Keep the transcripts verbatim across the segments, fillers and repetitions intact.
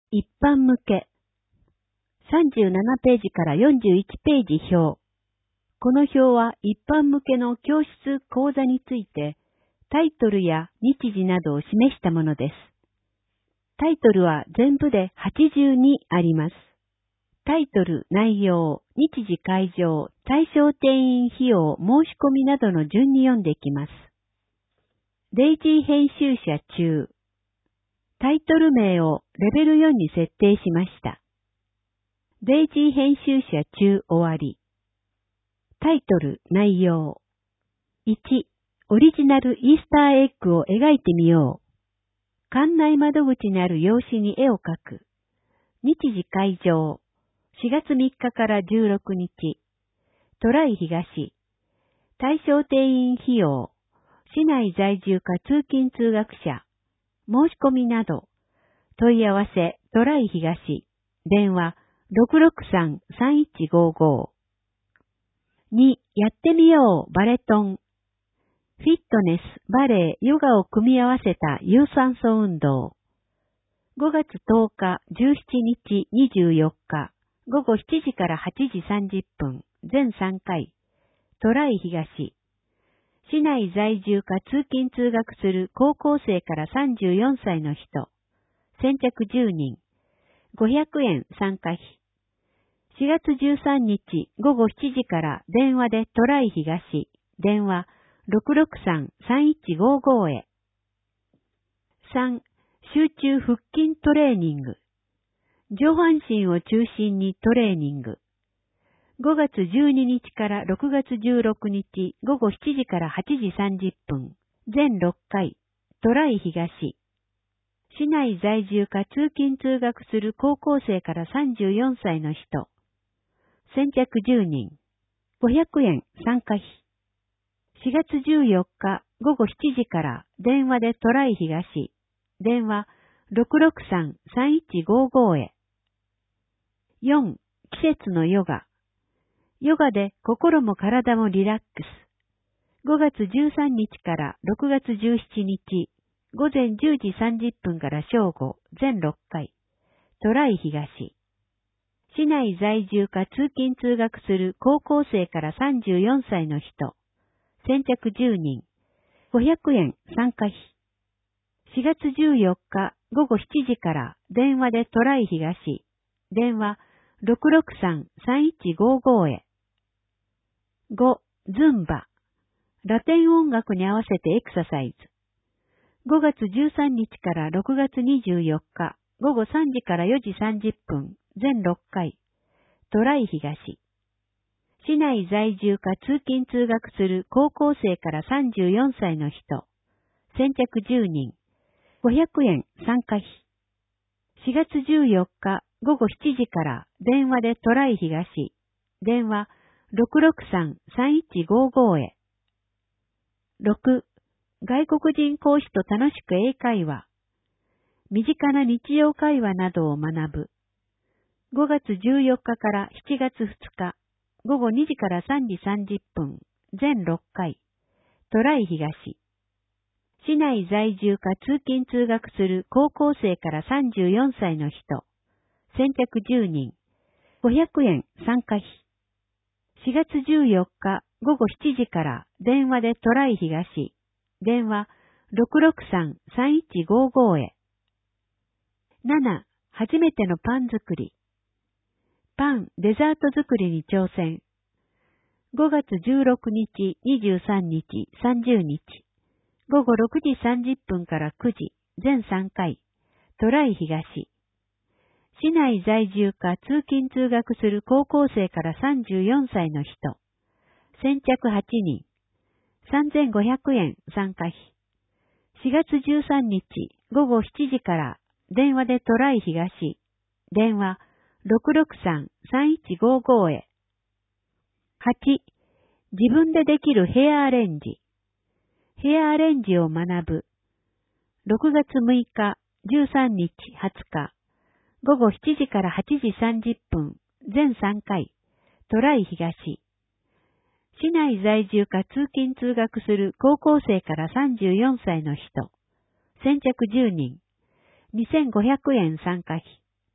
一般向け。さんじゅうななページからよんじゅういちページ表。この表は一般向けの教室講座について、タイトルや日時などを示したものです。タイトルは全部ではちじゅうにあります。タイトル、内容、日時会場、対象定員費用、申し込みなどの順に読んでいきます。デイジー編集者中。タイトル名をレベルよんに設定しました。デイジー編集者中終わり。タイトル、内容。いち、オリジナルイースターエッグを描いてみよう。館内窓口にある用紙に絵を描く。日時会場。しがつみっかからじゅうろくにち。トライ東。対象定員費用。市内在住か通勤通学者。申し込みなど。問い合わせ、トライ東。電話、ろくろくさん さんいちごご。に、やってみよう、バレトン。フィットネス、バレエ、ヨガを組み合わせた有酸素運動。ごがつとおか、じゅうしちにち、にじゅうよっか、ごごしちじからはちじさんじゅっぷん、全さんかい。トライ東。市内在住か通勤通学する高校生からさんじゅうよんさいの人。先着じゅうにん。ごひゃくえん参加費。しがつじゅうさんにちごごしちじから電話でトライ東。電話ろくろくさん さんいちごごへ。さん、集中腹筋トレーニング。上半身を中心にトレーニング。ごがつじゅうににちからろくがつじゅうろくにちごごしちじからはちじさんじゅっぷん。全ろっかい。トライ東。市内在住か通勤通学する高校生からさんじゅうよんさいの人。先着じゅうにん。ごひゃくえん参加費。しがつじゅうよっかごごしちじから電話でトライ東。電話ろくろくさん さんいちごごへ。よん、季節のヨガ。ヨガで心も体もリラックス。ごがつじゅうさんにちからろくがつじゅうしちにち、ごぜんじゅうじさんじゅっぷんから正午、全ろっかい。トライ東。市内在住か通勤通学する高校生からさんじゅうよんさいの人。先着じゅうにん。ごひゃくえん参加費。しがつじゅうよっかごごしちじから電話でトライ東。電話ろくろくさん さんいちごごへ。ご、ズンバ。ラテン音楽に合わせてエクササイズ。ごがつじゅうさんにちからろくがつにじゅうよっか、ごごさんじからよじさんじゅっぷん、全ろっかい。トライ東。市内在住か通勤通学する高校生からさんじゅうよんさいの人。先着じゅうにん。ごひゃくえん参加費。しがつじゅうよっかごごしちじから電話でトライ東。電話ろくろくさん さんいちごごへ。ろく、外国人講師と楽しく英会話。身近な日常会話などを学ぶ。ごがつじゅうよっかからしちがつふつか、ごごにじからさんじさんじゅっぷん、全ろっかい。トライ東。市内在住か通勤通学する高校生からさんじゅうよんさいの人。先着じゅうにん。ごひゃくえん参加費。しがつじゅうよっかごごしちじから電話でトライ東。電話ろくろくさん さんいちごごへ。なな、初めてのパン作り。パン、デザート作りに挑戦。ごがつじゅうろくにち、にじゅうさんにち、さんじゅうにち。ごごろくじさんじゅっぷんからくじ、全さんかい。トライ東。市内在住か通勤通学する高校生からさんじゅうよんさいの人。先着はちにん。さんぜんごひゃくえん参加費。しがつじゅうさんにちごごしちじから電話でトライ東。電話ろくろくさん さんいちごごへ。はち、自分でできるヘアアレンジ。ヘアアレンジを学ぶ。ろくがつむいか、じゅうさんにち、はつか。ごごしちじからはちじさんじゅっぷん、全さんかい。トライ東。市内在住か通勤通学する高校生からさんじゅうよんさいの人。先着じゅうにん。にせんごひゃくえん参加費。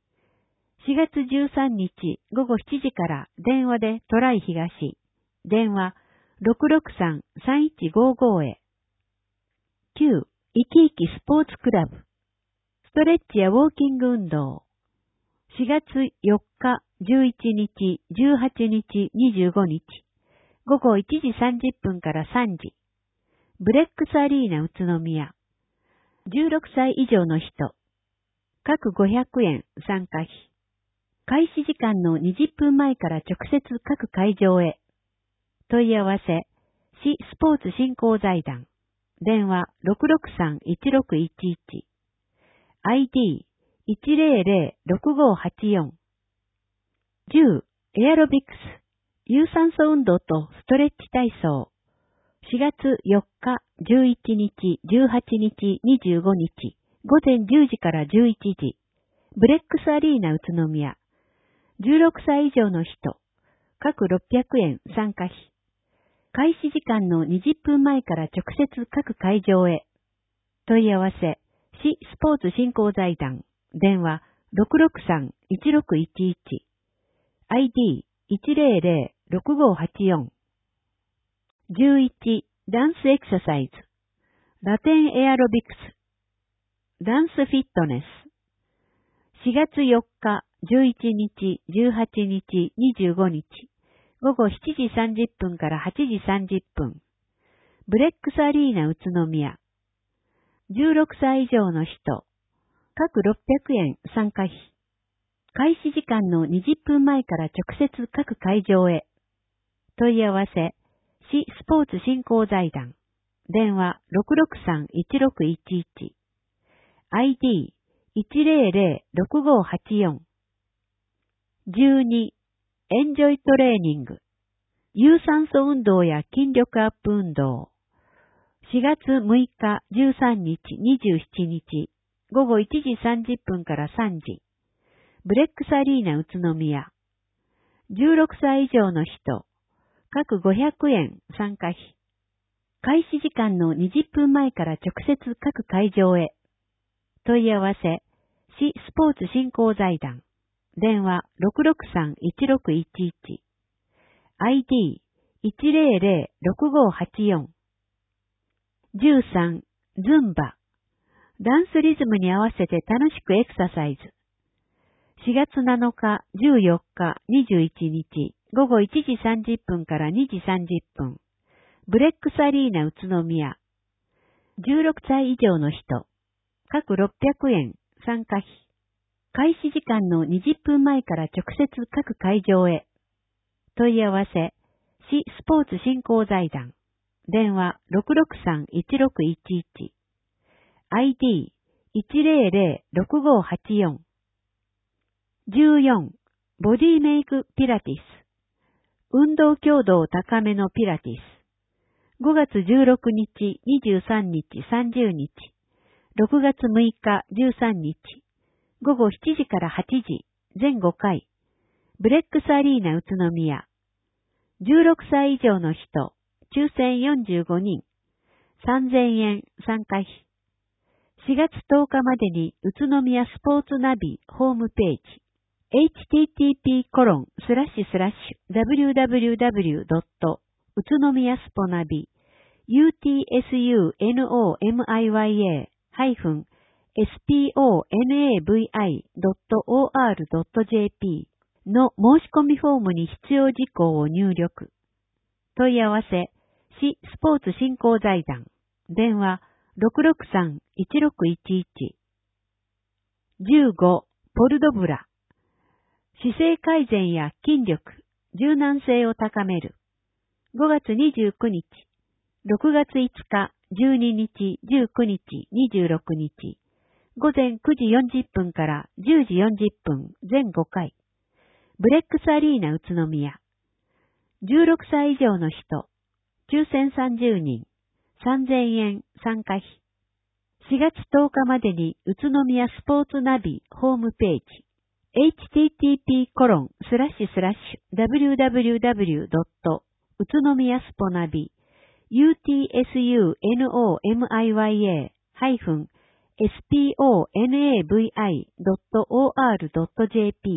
しがつじゅうさんにちごごしちじから電話でトライ東。電話 ろくろくさん さんいちごご へ。きゅう. 生き生きスポーツクラブ。ストレッチやウォーキング運動。しがつよっか、じゅういちにち、じゅうはちにち、にじゅうごにち。ごごいちじさんじゅっぷんからさんじ。ブレックスアリーナ宇都宮。じゅうろくさい以上の人。各ごひゃくえん参加費。開始時間のにじゅっぷんまえから直接各会場へ。問い合わせ、市スポーツ振興財団。電話 ろくろくさん いちろくいちいち。アイディーいちぜろぜろろくごはちよん。じゅう. エアロビクス。有酸素運動とストレッチ体操。しがつよっか、じゅういちにち、じゅうはちにち、にじゅうごにち。ごぜんじゅうじからじゅういちじ。ブレックスアリーナ宇都宮。じゅうろくさい以上の人。各ろっぴゃくえん参加費。開始時間のにじゅっぷんまえから直接各会場へ。問い合わせ、市スポーツ振興財団。電話 ろくろくさん いちろくいちいち。アイディーいちぜろぜろろくごはちよん。じゅういち. ダンスエクササイズ。ラテンエアロビクス。ダンスフィットネス。しがつよっか、じゅういちにち、じゅうはちにち、にじゅうごにち。ごごしちじさんじゅっぷんからはちじさんじゅっぷん。ブレックスアリーナ宇都宮。じゅうろくさい以上の人。各ろっぴゃくえん参加費。開始時間のにじゅっぷんまえから直接各会場へ。問い合わせ、市スポーツ振興財団。電話 ろくろくさん いちろくいちいち。アイディーいちぜろぜろろくごはちよん。じゅうに. エンジョイトレーニング。有酸素運動や筋力アップ運動。しがつむいか、じゅうさんにち、にじゅうしちにち。ごごいちじさんじゅっぷんからさんじ。ブレックスアリーナ宇都宮。じゅうろくさい以上の人。各ごひゃくえん参加費。開始時間のにじゅっぷんまえから直接各会場へ。問い合わせ、市スポーツ振興財団。電話 ろくろくさん いちろくいちいち。アイディーいちぜろぜろろくごはちよん。じゅうさん. ズンバ。ダンスリズムに合わせて楽しくエクササイズ。しがつなのか、じゅうよっか、にじゅういちにち、ごごいちじさんじゅっぷんからにじさんじゅっぷん。ブレックスアリーナ宇都宮。じゅうろくさい以上の人。各ろっぴゃくえん参加費。開始時間のにじゅっぷんまえから直接各会場へ。問い合わせ、市スポーツ振興財団。電話 ろくろくさん いちろくいちいち。アイディーいちぜろぜろろくごはちよん。じゅうよん. ボディメイクピラティス。運動強度を高めのピラティス。ごがつじゅうろくにち、にじゅうさんにち、さんじゅうにち。ろくがつむいか、じゅうさんにち。ごごしちじからはちじ、全ごかい。ブレックスアリーナ宇都宮。じゅうろくさい以上の人。抽選よんじゅうごにん。さんぜんえん参加費。しがつとおかまでに宇都宮スポーツナビホームページ。エイチティーティーピーコロンスラッシュスラッシュダブリューダブリューダブリュードット宇都宮スポナビ ユーティーエスユーエヌオーエムアイワイエー ハイフン エスピーオーエヌエーブイアイドットオーアールドットジェーピー の申し込みフォームに必要事項を入力。問い合わせ、市スポーツ振興財団。電話 ろくろくさん いちろくいちいち。じゅうご. ポルドブラ。姿勢改善や筋力、柔軟性を高める。ごがつにじゅうくにち、ろくがついつか、じゅうににち、じゅうくにち、にじゅうろくにち。ごぜんくじよんじゅっぷんからじゅうじよんじゅっぷん、全ごかい。ブレックスアリーナ宇都宮。じゅうろくさい以上の人。抽選さんじゅうにん。さんぜんえん参加費。しがつとおかまでに宇都宮スポーツナビホームページ。エイチティーティーピーコロンスラッシュスラッシュダブリューダブリューダブリュードット宇都宮スポナビ ユーティーエスユーエヌオーエムアイワイエー ハイフン エスピーオーエヌエーブイアイドットオーアールドットジェーピー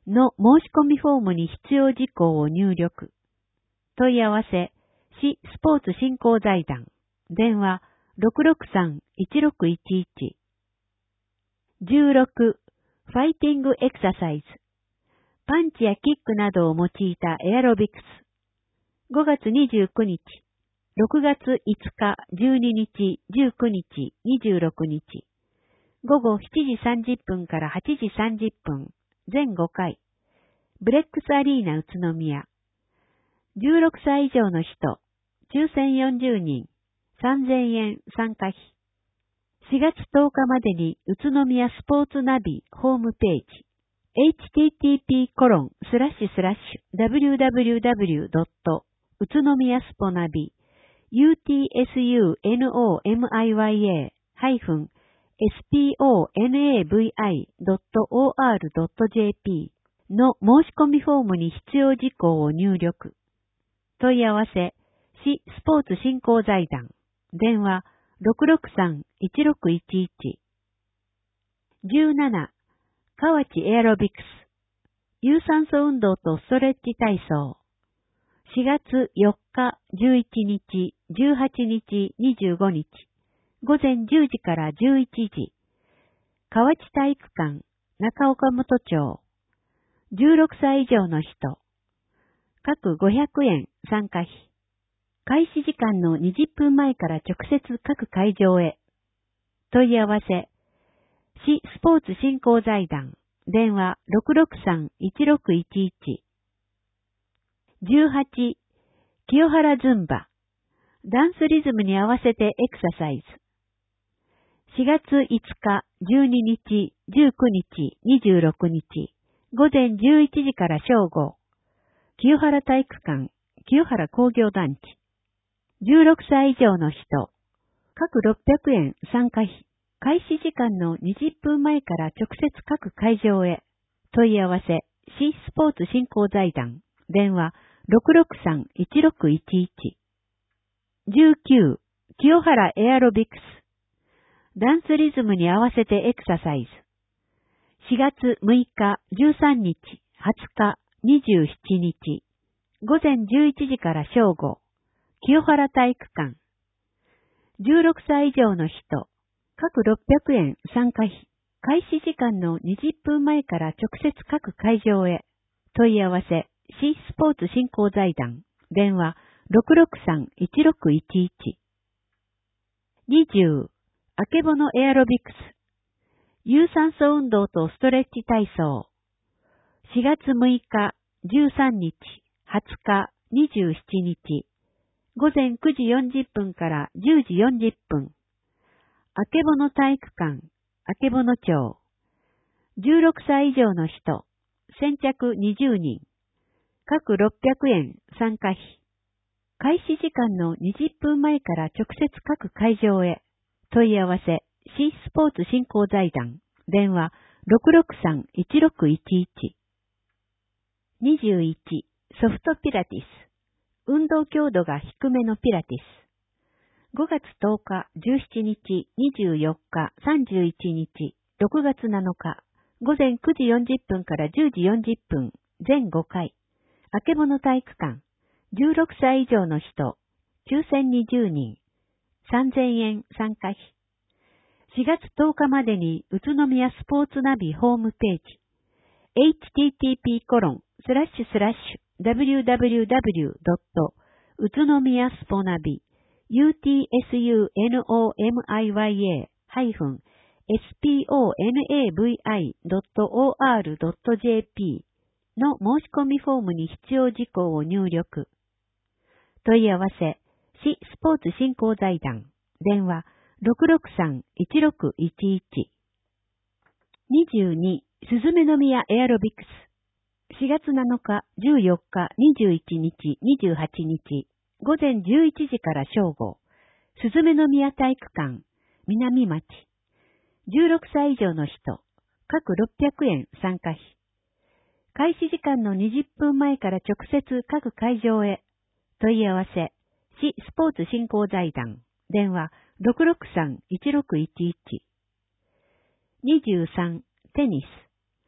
の申し込みフォームに必要事項を入力。問い合わせ、市スポーツ振興財団。電話 ろくろくさん いちろくいちいち。じゅうろく. ファイティングエクササイズ。パンチやキックなどを用いたエアロビクス。ごがつにじゅうくにち、ろくがついつか、じゅうににち、じゅうくにち、にじゅうろくにち。ごごしちじさんじゅっぷんからはちじさんじゅっぷん。全ごかい。ブレックスアリーナ宇都宮。じゅうろくさい以上の人、抽選よんじゅうにん、さんぜんえん参加費。しがつとおかまでに宇都宮スポーツナビホームページ。エイチティーティーピーコロンスラッシュスラッシュダブリューダブリューダブリュードット宇都宮スポナビ ユーティーエスユーエヌオーエムアイワイエー ハイフン エスピーオーエヌエーブイアイ ドットオーアール ドットジェーピー の申し込みフォームに必要事項を入力。問い合わせ、市スポーツ振興財団。電話 ろくろくさん いちろくいちいち。じゅうなな. 河内エアロビクス。有酸素運動とストレッチ体操。しがつよっか、じゅういちにち、じゅうはちにち、にじゅうごにち。午前じゅうじからじゅういちじ。河内体育館、中岡本町。じゅうろくさい以上の人。各ごひゃくえん参加費。開始時間のにじゅっぷんまえから直接各会場へ。問い合わせ。市スポーツ振興財団。電話 ろくろくさん いちろくいちいち。じゅうはち. 清原ズンバ。ダンスリズムに合わせてエクササイズ。しがついつか、じゅうににち、じゅうくにち、にじゅうろくにち。午前じゅういちじから正午。清原体育館、清原工業団地。じゅうろくさい以上の人。各ろっぴゃくえん参加費。開始時間のにじゅっぷんまえから直接各会場へ。問い合わせ、市スポーツ振興財団。電話、ろくろくさん いちろくいちいち。じゅうきゅう. 清原エアロビクス。ダンスリズムに合わせてエクササイズ。しがつむいか、じゅうさんにち、はつか、にじゅうしちにち。午前じゅういちじから正午。清原体育館。じゅうろくさい以上の人。各ろっぴゃくえん参加費。開始時間のにじゅっぷんまえから直接各会場へ。問い合わせ、市スポーツ振興財団。電話、ろくろくさん いちろくいちいち。にじゅう. あけぼのエアロビクス。有酸素運動とストレッチ体操。しがつむいか、じゅうさんにち、はつか、にじゅうしちにち。午前くじよんじゅっぷんからじゅうじよんじゅっぷん。あけぼの体育館、あけぼの町。じゅうろくさい以上の人、先着にじゅうにん。各ろっぴゃくえん参加費。開始時間のにじゅっぷんまえから直接各会場へ。問い合わせ、市スポーツ振興財団。電話、ろくろくさん いちろくいちいち。にじゅういち. ソフトピラティス。運動強度が低めのピラティス。ごがつとおか、じゅうしちにち、にじゅうよっか、さんじゅういちにち、ろくがつなのか、午前くじよんじゅっぷんからじゅうじよんじゅっぷん、全ごかい。あけぼの体育館。じゅうろくさい以上の人。抽選にじゅうにん。さんぜんえん参加費。しがつとおかまでに宇都宮スポーツナビホームページ。エイチティーティーピーコロンスラッシュスラッシュダブリューダブリューダブリュードット宇都宮スポナビ ユーティーエスユーエヌオーエムアイワイエー ハイフン エスピーオーエヌエーブイアイ ドットオーアール ドットジェーピー の申し込みフォームに必要事項を入力。問い合わせ、市スポーツ振興財団。電話、ろくろくさん いちろくいちいち。にじゅうに. すずめの宮エアロビクス。しがつなのか、じゅうよっか、にじゅういちにち、にじゅうはちにち。午前じゅういちじから正午。すずめの宮体育館、南町。じゅうろくさい以上の人。各ろっぴゃくえん参加費。開始時間のにじゅっぷんまえから直接各会場へ。問い合わせ、市スポーツ振興財団。電話、ろくろくさん いちろくいちいち。にじゅうさん. テニス。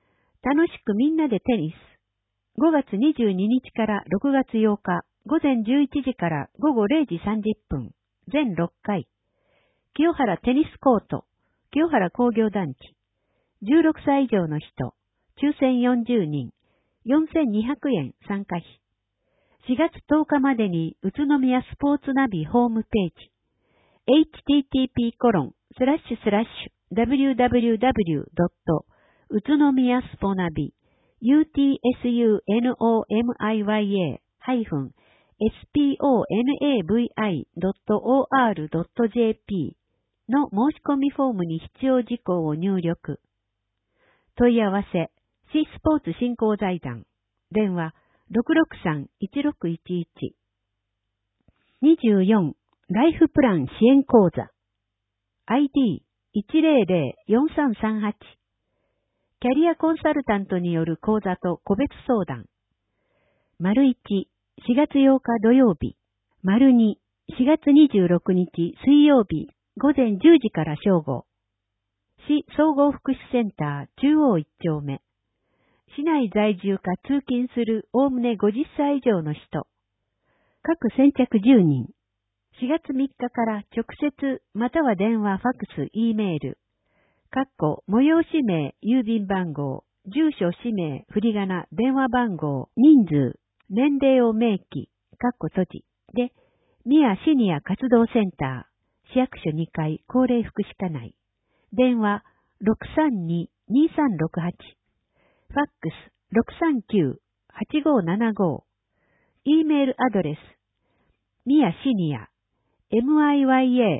楽しくみんなでテニス。ごがつにじゅうににちからろくがつようか、午前じゅういちじから午後れいじさんじゅっぷん、全ろっかい。清原テニスコート、清原工業団地。じゅうろくさい以上の人、抽選よんじゅうにん、よんせんにひゃくえん参加費。しがつとおかまでに宇都宮スポーツナビホームページ、エイチティーティーピーコロンスラッシュスラッシュダブリューダブリューダブリュードット宇都宮スポナビ ユーティーエスユーエヌオーエムアイワイエー ハイフン エスピーオーエヌエーブイアイ ドットオーアール ドット ジェーピー の申し込みフォームに必要事項を入力。問い合わせ、市スポーツ振興財団。電話、ろくろくさん いちろくいちいち。にじゅうよん、ライフプラン支援講座。アイディーいちゼロゼロよんさんさんはち。キャリアコンサルタントによる講座と個別相談。丸いち、しがつようか土曜日。丸に、しがつにじゅうろくにち水曜日、午前じゅうじから正午。市総合福祉センター中央一丁目。市内在住か通勤するおおむねごじゅっさい以上の人。各先着じゅうにん。しがつみっかから直接または電話、ファックス、Eメール。かっこ、催し名、郵便番号、住所、氏名、振り仮名、電話番号、人数、年齢を明記、かっこ閉じ。で、宮シニア活動センター、市役所にかい、高齢福祉課内。電話、ろくさんに にさんろくはち。ファックス、ろくさんきゅう はちごななご。Eメールアドレス、宮シニア、miyasenior、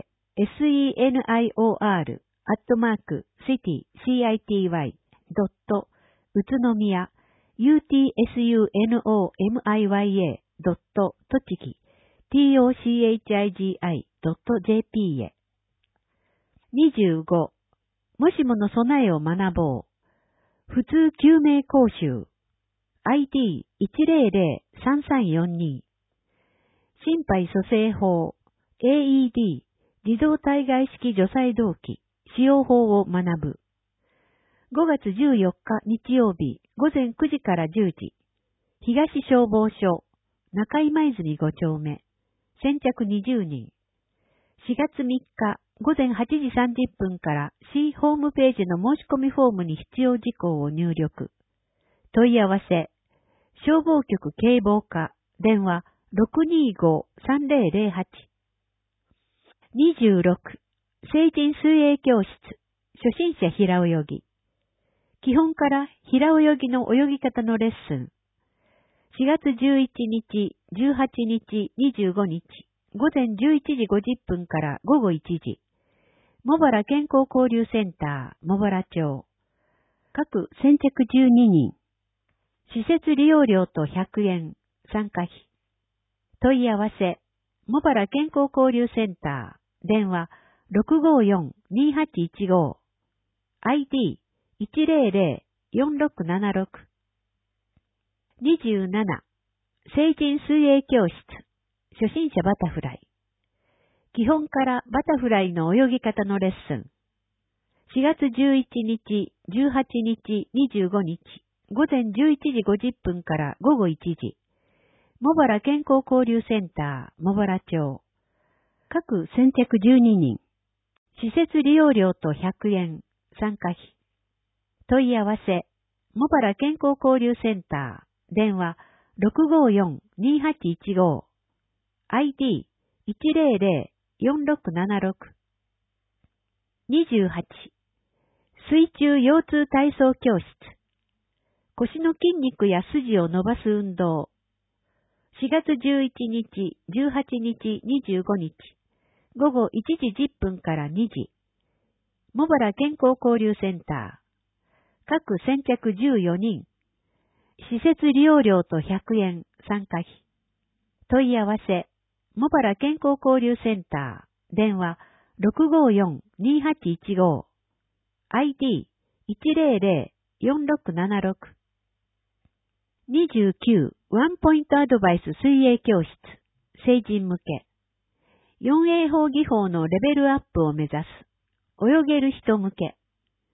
アットマーク、シティ、シーアイティーワイ、ドット、宇都宮、ユーティーエスユーエヌオーエムアイワイエー、ドット、栃木、ティーオーシーエイチアイジーアイ、ドット、ジェーピー へ。にじゅうご、もしもの備えを学ぼう。普通救命講習。アイディーいちゼロゼロさんさんよんに。心肺蘇生法、エーイーディー、自動体外式除細動器、使用法を学ぶ。ごがつじゅうよっか日曜日、午前くじからじゅうじ。東消防署、中今泉ご丁目。先着にじゅうにん。しがつみっか、午前はちじさんじゅっぷんから市ホームページの申し込みフォームに必要事項を入力。問い合わせ、消防局警防課、電話 ろくにーご さんゼロゼロはち。にじゅうろく、成人水泳教室、初心者平泳ぎ。基本から平泳ぎの泳ぎ方のレッスン。しがつじゅういちにち、じゅうはちにち、にじゅうごにち、午前じゅういちじごじゅっぷんから午後いちじ。茂原健康交流センター、茂原町。各先着じゅうににん。施設利用料とひゃくえん、参加費。問い合わせ、茂原健康交流センター、電話 ろくごよん にはちいちご。アイディーいちゼロゼロよんろくななろく。にじゅうなな、成人水泳教室、初心者バタフライ。基本からバタフライの泳ぎ方のレッスン。しがつじゅういちにち、じゅうはちにち、にじゅうごにち、午前じゅういちじごじゅっぷんから午後いちじ。茂原健康交流センター、茂原町。各先着じゅうににん。施設利用料とひゃくえん、参加費。問い合わせ、茂原健康交流センター、電話 ろくごよん にはちいちご。アイディーいちゼロゼロよんろくななろく。にじゅうはち、水中腰痛体操教室。腰の筋肉や筋を伸ばす運動。しがつじゅういちにち、じゅうはちにち、にじゅうごにち、午後いちじじゅっぷんからにじ。茂原健康交流センター。各先着じゅうよにん。施設利用料とひゃくえん、参加費。問い合わせ、茂原健康交流センター。電話 ろくごよん にはちいちご。アイディーいちゼロゼロよんろくななろく。にじゅうきゅう、ワンポイントアドバイス水泳教室、成人向け。よんエー 法技法のレベルアップを目指す。泳げる人向け。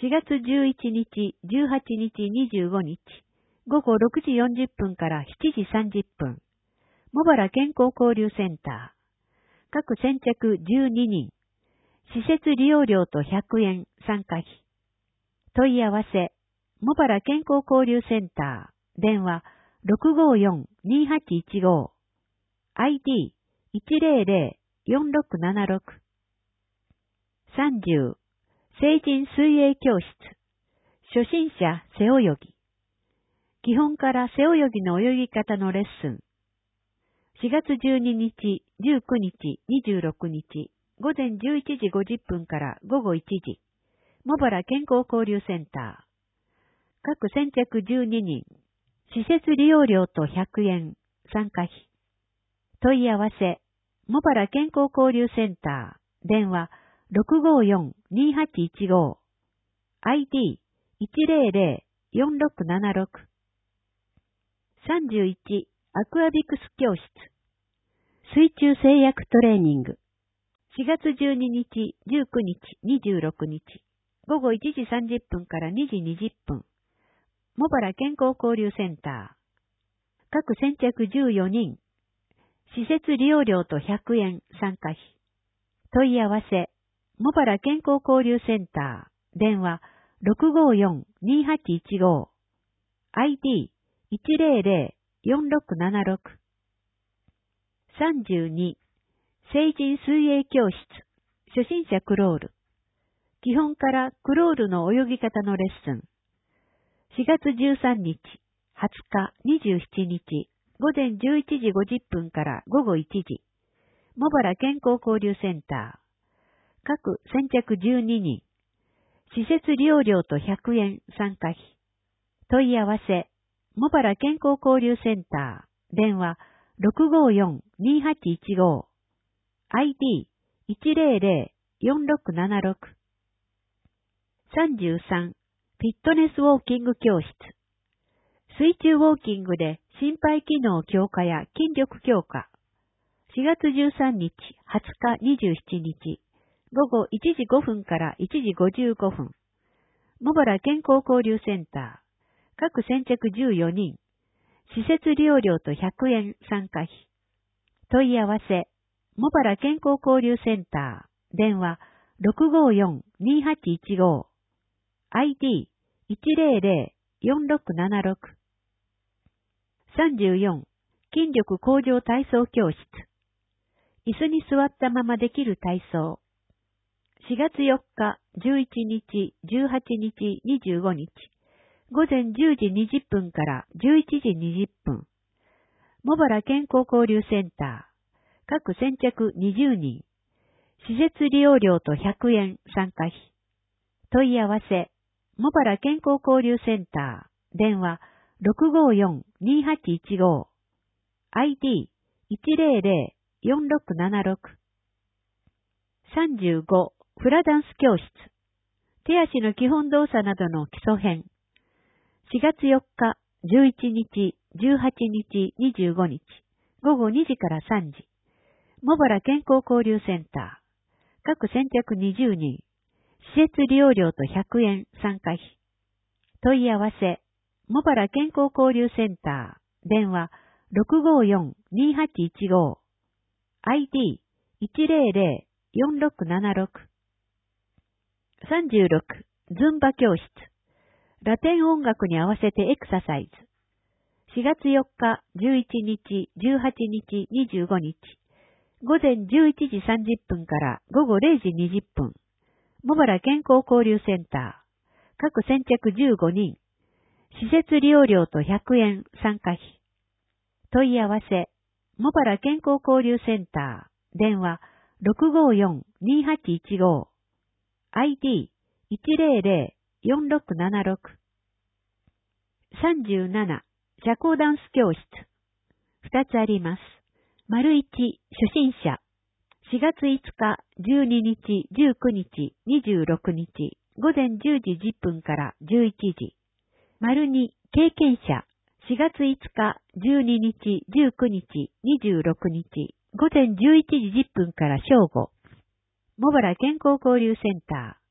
しがつじゅういちにち、じゅうはちにち、にじゅうごにち、ごごろくじよんじゅっぷんからしちじさんじゅっぷん、茂原健康交流センター、各先着じゅうににん、施設利用料とひゃくえん参加費。問い合わせ、茂原健康交流センター、電話 ろくごよん にはちいちご、アイディーいちぜろぜろ よんろくななろく。さんじゅう、成人水泳教室、初心者背泳ぎ。基本から背泳ぎの泳ぎ方のレッスン。しがつじゅうににち、じゅうくにち、にじゅうろくにち、ごぜんじゅういちじごじゅっぷんからごごいちじ、茂原健康交流センター。各先着じゅうににん、施設利用料とひゃくえん、参加費。問い合わせ、茂原健康交流センター、電話 ろくごよん にはちいちご、アイディーいちぜろぜろ よんろくななろく。さんじゅういち、アクアビクス教室、水中制約トレーニング。しがつじゅうににち、じゅうくにち、にじゅうろくにち、ごごいちじさんじゅっぷんからにじにじゅっぷん、茂原健康交流センター。各先着じゅうよにん、施設利用料とひゃくえん参加費。問い合わせ、茂原健康交流センター、電話 ろくごよん にはちいちご、アイディーいちぜろぜろ よんろくななろく。さんじゅうに、成人水泳教室、初心者クロール。基本からクロールの泳ぎ方のレッスン。しがつじゅうさんにち、はつか、にじゅうしちにち、ごぜんじゅういちじごじゅっぷんからごごいちじ、茂原健康交流センター。各先着じゅうににん、施設利用料とひゃくえん参加費。問い合わせ、茂原健康交流センター、電話 ろくごよん にはちいちご、アイディーいちぜろぜろ よんろくななろく。さんじゅうさん、フィットネスウォーキング教室。水中ウォーキングで心肺機能強化や筋力強化。しがつじゅうさんにち、はつか、にじゅうしちにち、ごごいちじごふんからいちじごじゅうごふん。茂原健康交流センター。各先着じゅうよにん。施設利用料とひゃくえん参加費。問い合わせ、茂原健康交流センター。電話 ろくごよん にはちいちご、アイディーいちぜろぜろ よんろくななろく。さんじゅうよん、筋力向上体操教室。椅子に座ったままできる体操。しがつよっか、じゅういちにち、じゅうはちにち、にじゅうごにち、ごぜんじゅうじにじゅっぷんからじゅういちじにじゅっぷん。茂原健康交流センター。各先着にじゅうにん。施設利用料とひゃくえん参加費。問い合わせ、茂原健康交流センター。電話 ろくごよん にはちいちご、アイディーいちぜろぜろ よんろくななろく。さんじゅうご、フラダンス教室。手足の基本動作などの基礎編。しがつよっか、じゅういちにち、じゅうはちにち、にじゅうごにち、ごごにじからさんじ。茂原健康交流センター。各先着にじゅうにん。施設利用料とひゃくえん参加費。問い合わせ、茂原健康交流センター。電話 ろくごよん にはちいちご、アイディーいちぜろぜろ よんろくななろく。さんじゅうろく、ズンバ教室。ラテン音楽に合わせてエクササイズ。しがつよっか、じゅういちにち、じゅうはちにち、にじゅうごにち、ごぜんじゅういちじさんじゅっぷんからごごれいじにじゅっぷん。茂原健康交流センター。各先着じゅうごにん。施設利用料とひゃくえん参加費。問い合わせ、茂原健康交流センター。電話 ろくごよん にはちいちご、アイディーいちぜろぜろ よんろくななろく。さんじゅうなな、社交ダンス教室。ふたつあります。丸いち、初心者。しがついつか、じゅうににち、じゅうくにち、にじゅうろくにち、ごぜんじゅうじじゅっぷんからじゅういちじ。丸に、経験者。しがついつか、じゅうににち、じゅうくにち、にじゅうろくにち、ごぜんじゅういちじじゅっぷんから正午。茂原健康交流センター。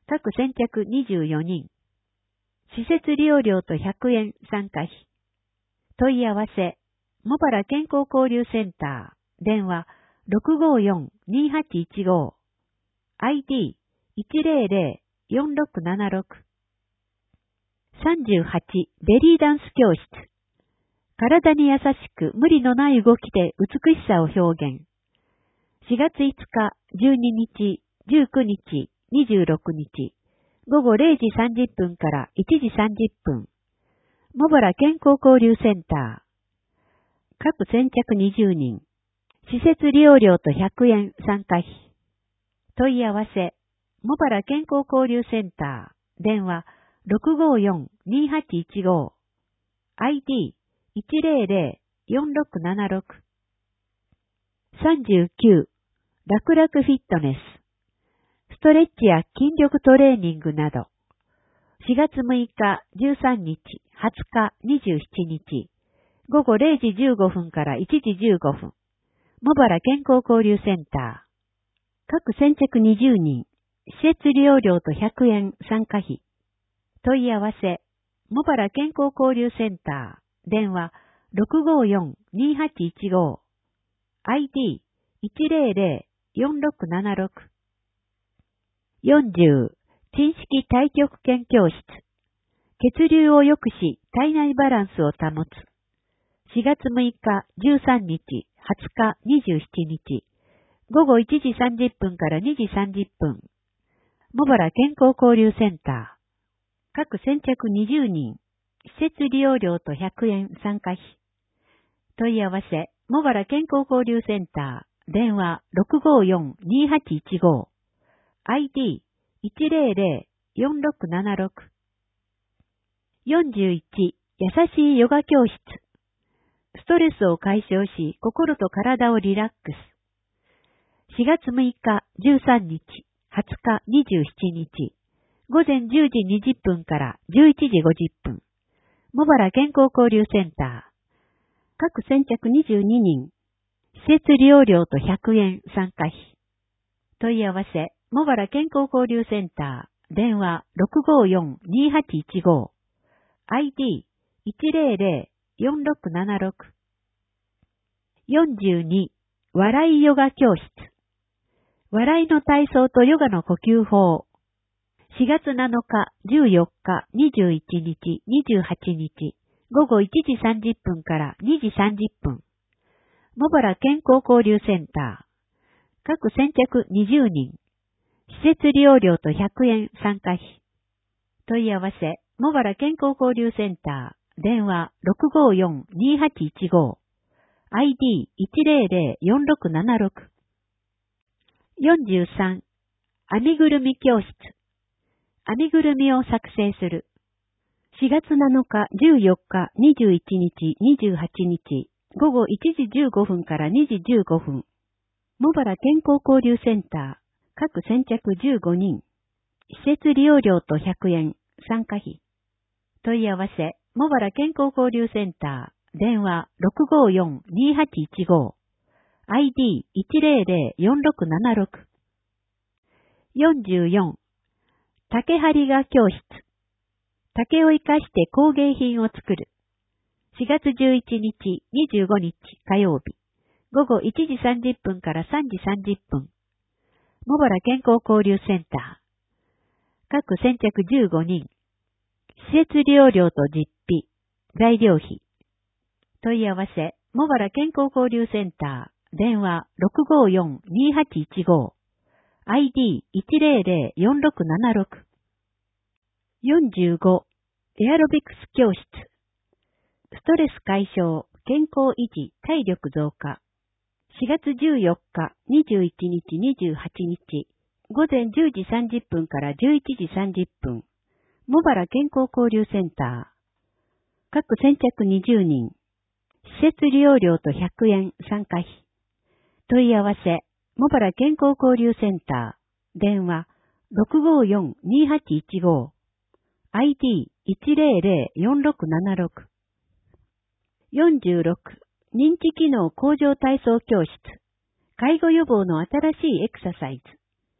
各先着にじゅうよにん。施設利用料とひゃくえん参加費。問い合わせ、茂原健康交流センター、電話 ろくごよんにはちいちご、アイディーいちぜろぜろよんろくななろく。さんじゅうはち、ベリーダンス教室。体に優しく無理のない動きで美しさを表現。しがついつか、じゅうににち、じゅうくにち、にじゅうろくにち、ごごれいじさんじゅっぷんからいちじさんじゅっぷん。茂原健康交流センター。各先着にじゅうにん。施設利用料とひゃくえん参加費。問い合わせ、茂原健康交流センター。電話 ろくごよんにはちいちご、アイディーいちぜろぜろよんろくななろく。さんじゅうきゅう、楽々フィットネス。ストレッチや筋力トレーニングなど。しがつむいか、じゅうさんにち、はつか、にじゅうしちにち、ごごれいじじゅうごふんからいちじじゅうごふん。茂原健康交流センター。各先着にじゅうにん。施設利用料とひゃくえん参加費。問い合わせ、茂原健康交流センター。電話 ろくごよんにはちいちご、アイディーいちぜろぜろよんろくななろく。よんじゅう、鎮式太極拳教室。血流を良くし、体内バランスを保つ。しがつむいか、じゅうさんにち、はつか、にじゅうしちにち、ごごいちじさんじゅっぷんからにじさんじゅっぷん。茂原健康交流センター。各先着にじゅうにん。施設利用料とひゃくえん参加費。問い合わせ、茂原健康交流センター。電話 ろくごよんにはちいちご、アイディーいちぜろぜろよんろくななろく。よんじゅういち、優しいヨガ教室。ストレスを解消し、心と体をリラックス。しがつむいか、じゅうさんにち、はつか、にじゅうしちにち、ごぜんじゅうじにじゅっぷんからじゅういちじごじゅっぷん。茂原健康交流センター。各先着にじゅうににん。施設利用料とひゃくえん参加費。問い合わせ、茂原健康交流センター。電話 ろくごよんにはちいちご、アイディーいちぜろぜろよんろくななろく。よんじゅうに、笑いヨガ教室。笑いの体操とヨガの呼吸法。しがつなのか、じゅうよっか、にじゅういちにち、にじゅうはちにち、ごごいちじさんじゅっぷんからにじさんじゅっぷん。茂原健康交流センター。各先着にじゅうにん。施設利用料とひゃくえん参加費。問い合わせ、茂原健康交流センター。電話 ろくごよんにはちいちご、アイディーいちぜろぜろよんろくななろく。よんじゅうさん、編みぐるみ教室。編みぐるみを作成する。しがつなのか、じゅうよっか、にじゅういちにち、にじゅうはちにち、ごごいちじじゅうごふんからにじじゅうごふん。茂原健康交流センター。各先着じゅうごにん。施設利用料とひゃくえん。参加費。問い合わせ、茂原健康交流センター。電話 ろくごよんにはちいちご、アイディーいちぜろぜろよんろくななろく。よんじゅうよん、竹張画教室。竹を生かして工芸品を作る。しがつじゅういちにち、にじゅうごにち火曜日。ごごいちじさんじゅっぷんからさんじさんじゅっぷん。茂原健康交流センター。各先着じゅうごにん。施設利用料と実費、材料費。問い合わせ、茂原健康交流センター。電話 ろくごよんにはちいちご、アイディーいちぜろぜろよんろくななろく。よんじゅうご、エアロビクス教室。ストレス解消、健康維持、体力増加。しがつじゅうよっか、にじゅういちにち、にじゅうはちにち、ごぜんじゅうじさんじゅっぷんからじゅういちじさんじゅっぷん。茂原健康交流センター。各先着にじゅうにん。施設利用料とひゃくえん参加費。問い合わせ、茂原健康交流センター。電話、ろくごよんにはちいちご、アイディーいちぜろぜろよんろくななろく。よんじゅうろく、認知機能向上体操教室。介護予防の新しいエクササイズ。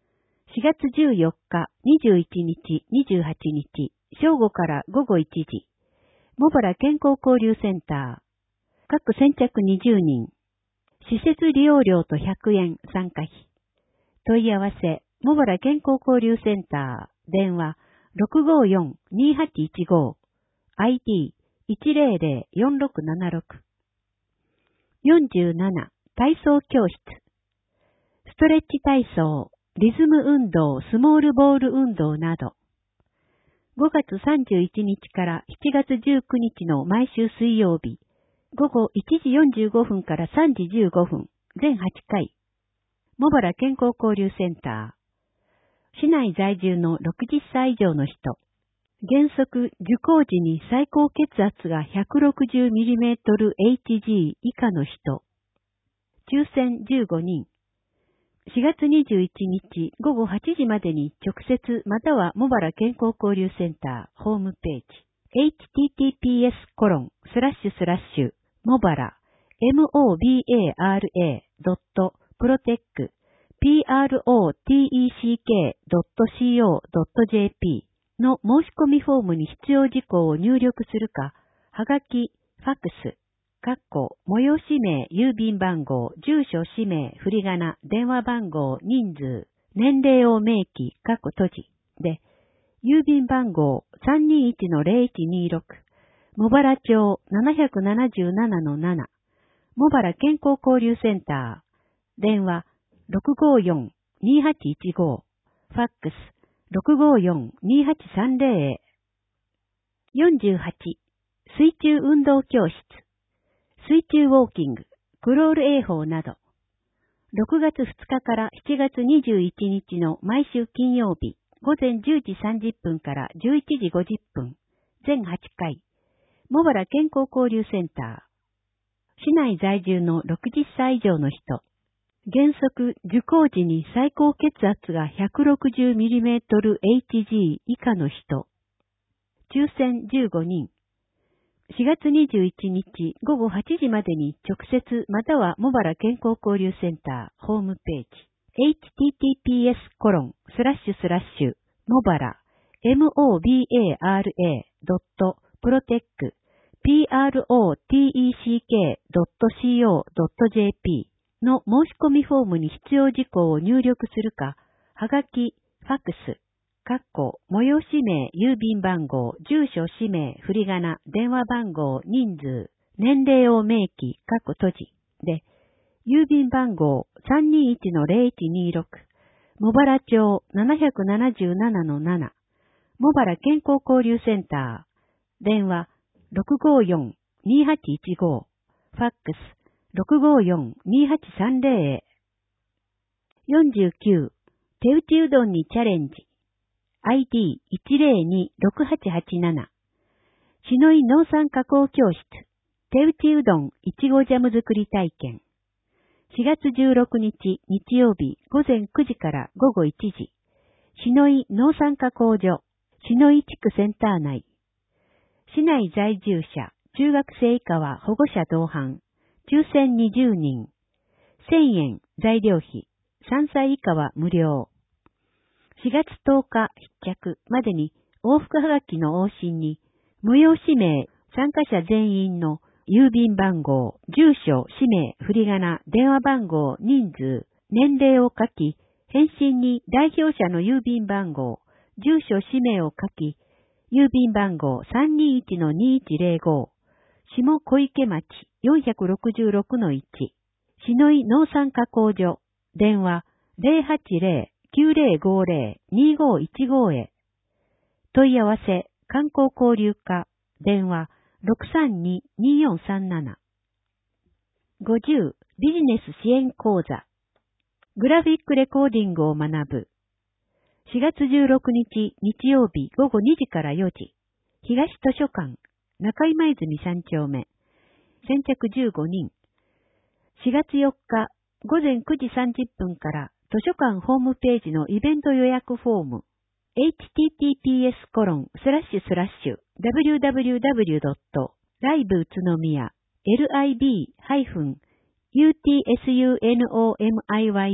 しがつじゅうよっか、にじゅういちにち、にじゅうはちにち、正午から午後いちじ、茂原健康交流センター、各先着にじゅうにん、施設利用料とひゃくえん参加費。問い合わせ、茂原健康交流センター、電話 ろくごよん にはちいちご、アイディーいちぜろぜろよんろくななろく。よんじゅうなな、体操教室。ストレッチ体操、リズム運動、スモールボール運動など。ごがつさんじゅういちにちからしちがつじゅうくにちの毎週水曜日、ごごいちじよんじゅうごふんからさんじじゅうごふん、全はちかい。茂原健康交流センター。市内在住のろくじゅっさい以上の人。原則、受講時に最高血圧が ひゃくろくじゅうミリメートルエイチジー 以下の人。抽選じゅうごにん。しがつにじゅういちにちごごはちじまでに直接または茂原健康交流センターホームページ エイチティーティーピーエスコロンスラッシュスラッシュ茂原 モバラ ドットプロテック プロテック ドット コ ドット ジェーピー の申し込みフォームに必要事項を入力するか、はがき、ファックス、かっこ、催し名、郵便番号、住所、氏名、振り仮名、電話番号、人数、年齢を明記、かっこ閉じ、で、郵便番号 さんにいちのゼロいちにろく、茂原町 なななななのなな、茂原健康交流センター、電話 ろくごよん にはちいちご、ファックス ろくごよん にはちさんゼロ。よんじゅうはち、水中運動教室。水中ウォーキング、クロール泳法など。ろくがつふつかからしちがつにじゅういちにちの毎週金曜日、午前じゅうじさんじゅっぷんからじゅういちじごじゅっぷん、全はちかい。茂原健康交流センター。市内在住のろくじゅっさい以上の人。原則、受講時に最高血圧が ひゃくろくじゅうミリメートルエイチジー 以下の人。抽選じゅうごにん。しがつにじゅういちにちごごはちじまでに直接または茂原健康交流センターホームページ エイチティーティーピーエスコロンスラッシュスラッシュ茂原 モバラ ドットプロテック プロテック ドット コ ドット ジェーピー の申し込みフォームに必要事項を入力するか、はがき、ファックス、かっこ、催し名、郵便番号、住所、氏名、振り仮名、電話番号、人数、年齢を明記、かっこ閉じ、で、郵便番号 さんにいちのゼロいちにろく、茂原町 ななななのなな、茂原健康交流センター、電話 ろくごよん にはちいちご、ファックス ろくごよん にはちさんゼロ。よんじゅうきゅう、手打ちうどんにチャレンジ。アイディーいちゼロにろくはちはちなな。しのい農産加工教室。手打ちうどんいちごジャム作り体験。しがつじゅうろくにち日曜日午前くじから午後いちじ。しのい農産加工所。しのい地区センター内。市内在住者、中学生以下は保護者同伴。抽選にじゅうにん。せんえん材料費。さんさい以下は無料。しがつとおか必着までに往復はがきの往診に、催し名、参加者全員の郵便番号、住所、氏名、振り仮名、電話番号、人数、年齢を書き、返信に代表者の郵便番号、住所、氏名を書き、郵便番号 さんにいちのにいちゼロご、下小池町 よんろくろくのいち、しのい農産加工所、電話ゼロはちゼロ きゅうゼロごゼロ にごいちご へ。問い合わせ、観光交流課、電話ろくさんに によんさんなな。ごじゅう、ビジネス支援講座。グラフィックレコーディングを学ぶ。しがつじゅうろくにち日曜日ごごにじからよじ。東図書館、中今泉さんちょうめ。先着じゅうごにん。しがつよっかごぜんくじさんじゅっぷんから図書館ホームページのイベント予約フォーム エイチティーティーピーエスコロンスラッシュスラッシュダブリューダブリューダブリュードットライブ宇都宮 ライブ ユーティーエスユーノミヤ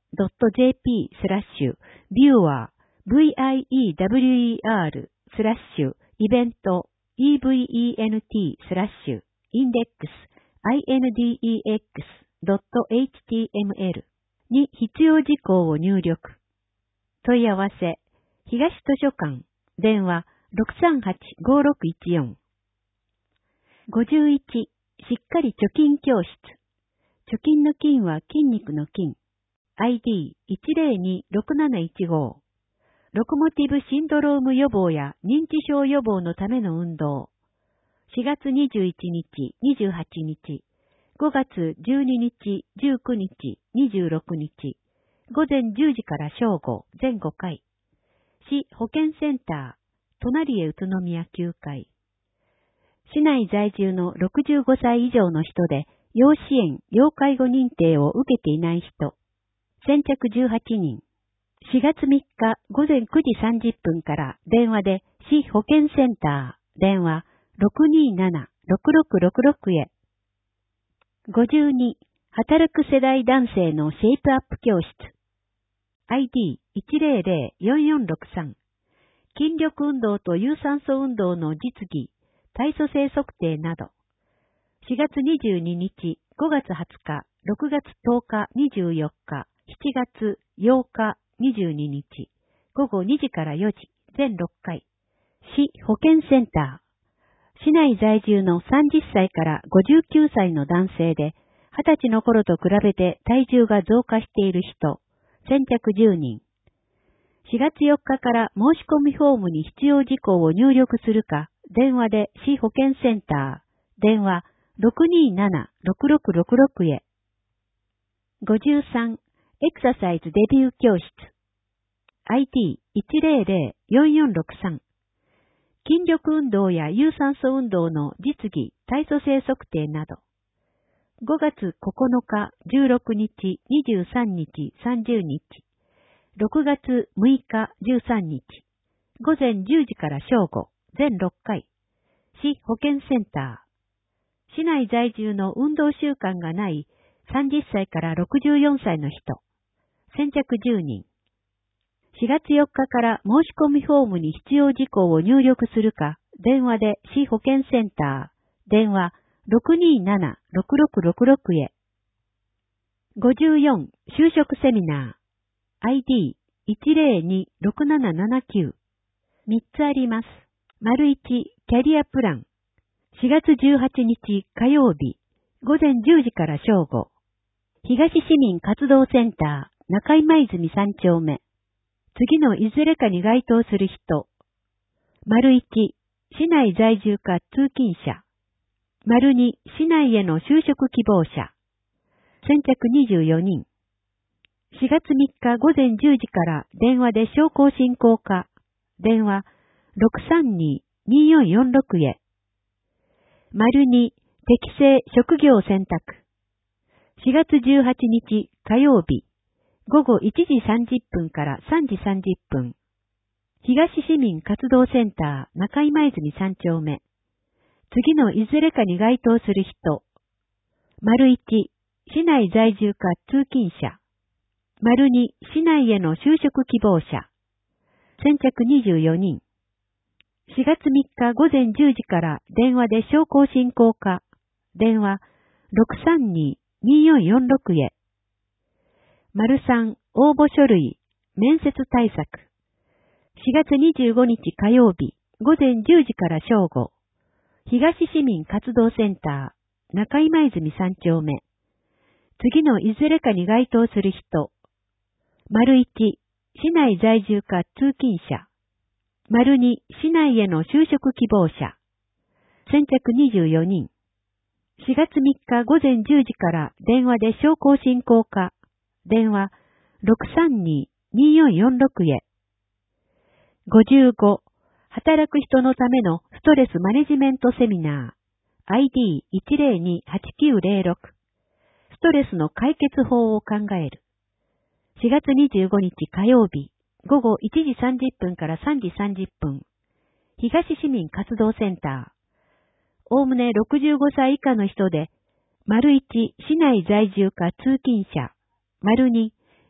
ドットジェーピー スラッシュ、ビューアー、ブイアイイーダブリューイーアール スラッシュ、イベント、イーブイイーエヌティー スラッシュ、インデックス、インデックス、ドットエイチティーエムエル に必要事項を入力。問い合わせ、東図書館、電話 ろくさんはち ごろくいちよん。ごじゅういち、しっかり貯金教室。貯金の金は筋肉の筋。アイディーいちゼロにろくなないちご。ロコモティブシンドローム予防や認知症予防のための運動。しがつにじゅういちにち、にじゅうはちにち、ごがつじゅうににち、じゅうくにち、にじゅうろくにち、ごぜんじゅうじから正午、全ごかい。市保健センター、隣へ宇都宮きゅうかい。市内在住のろくじゅうごさい以上の人で、要支援、要介護認定を受けていない人。先着じゅうはちにん。しがつみっかごぜんくじさんじゅっぷんから電話で市保健センター、電話ろくにーなな ろくろくろくろくへ。ごじゅうに、働く世代男性のシェイプアップ教室。アイディーいちゼロゼロよんよんろくさん。筋力運動と有酸素運動の実技、体組成測定など。しがつにじゅうににち、ごがつはつか、ろくがつとおか、にじゅうよっか、しちがつようか、にじゅうににち、ごごにじからよじ、全ろっかい。市保健センター。市内在住のさんじゅっさいからごじゅうきゅうさいの男性で、はたちの頃と比べて体重が増加している人、先着じゅうにん。しがつよっかから申し込みフォームに必要事項を入力するか、電話で市保健センター、電話ろくにーなな ろくろくろくろくへ。ごじゅうさん、エクササイズデビュー教室。アイディーいちゼロゼロよんよんろくさん。筋力運動や有酸素運動の実技、体組成測定など。ごがつここのか、じゅうろくにち、にじゅうさんにち、さんじゅうにち。ろくがつむいか、じゅうさんにち。ごぜんじゅうじから正午、全ろっかい。市保健センター。市内在住の運動習慣がないさんじゅっさいからろくじゅうよんさいの人。先着じゅうにん。しがつよっかから申し込みフォームに必要事項を入力するか、電話で市保健センター、電話ろくにーなな ろくろくろくろくへ。ごじゅうよん、就職セミナー。アイディーいちゼロにろくななななきゅう。みっつあります。丸いち、キャリアプラン。しがつじゅうはちにち火曜日、ごぜんじゅうじから正午。東市民活動センター、中井舞泉さんちょうめ。次のいずれかに該当する人。丸いち、市内在住か通勤者。丸に、市内への就職希望者。先着にじゅうよにん。しがつみっかごぜんじゅうじから電話で商工振興課。電話ろくさんに によんよんろくへ。丸に、適正職業選択。しがつじゅうはちにち火曜日。ごごいちじさんじゅっぷんからさんじさんじゅっぷん。東市民活動センター中井舞泉さんちょうめ。次のいずれかに該当する人。丸いち、市内在住か通勤者。丸に、市内への就職希望者。先着にじゅうよにん。しがつみっかごぜんじゅうじから電話で商工振興課。電話ろくさんに によんよんろくへ。丸さん、応募書類、面接対策。しがつにじゅうごにち火曜日、ごぜんじゅうじから正午。東市民活動センター、中井舞泉さんちょうめ。次のいずれかに該当する人。丸いち、市内在住か通勤者。丸に、市内への就職希望者。先着にじゅうよにん。しがつみっかごぜんじゅうじから電話で商工振興課。電話ろくさんに によんよんろくへ。ごじゅうご、働く人のためのストレスマネジメントセミナー。アイディーいちゼロに はちきゅうゼロろく。ストレスの解決法を考える。しがつにじゅうごにち火曜日、ごごいちじさんじゅっぷんからさんじさんじゅっぷん。東市民活動センター。おおむねろくじゅうごさい以下の人で、丸いち、市内在住か通勤者。丸に、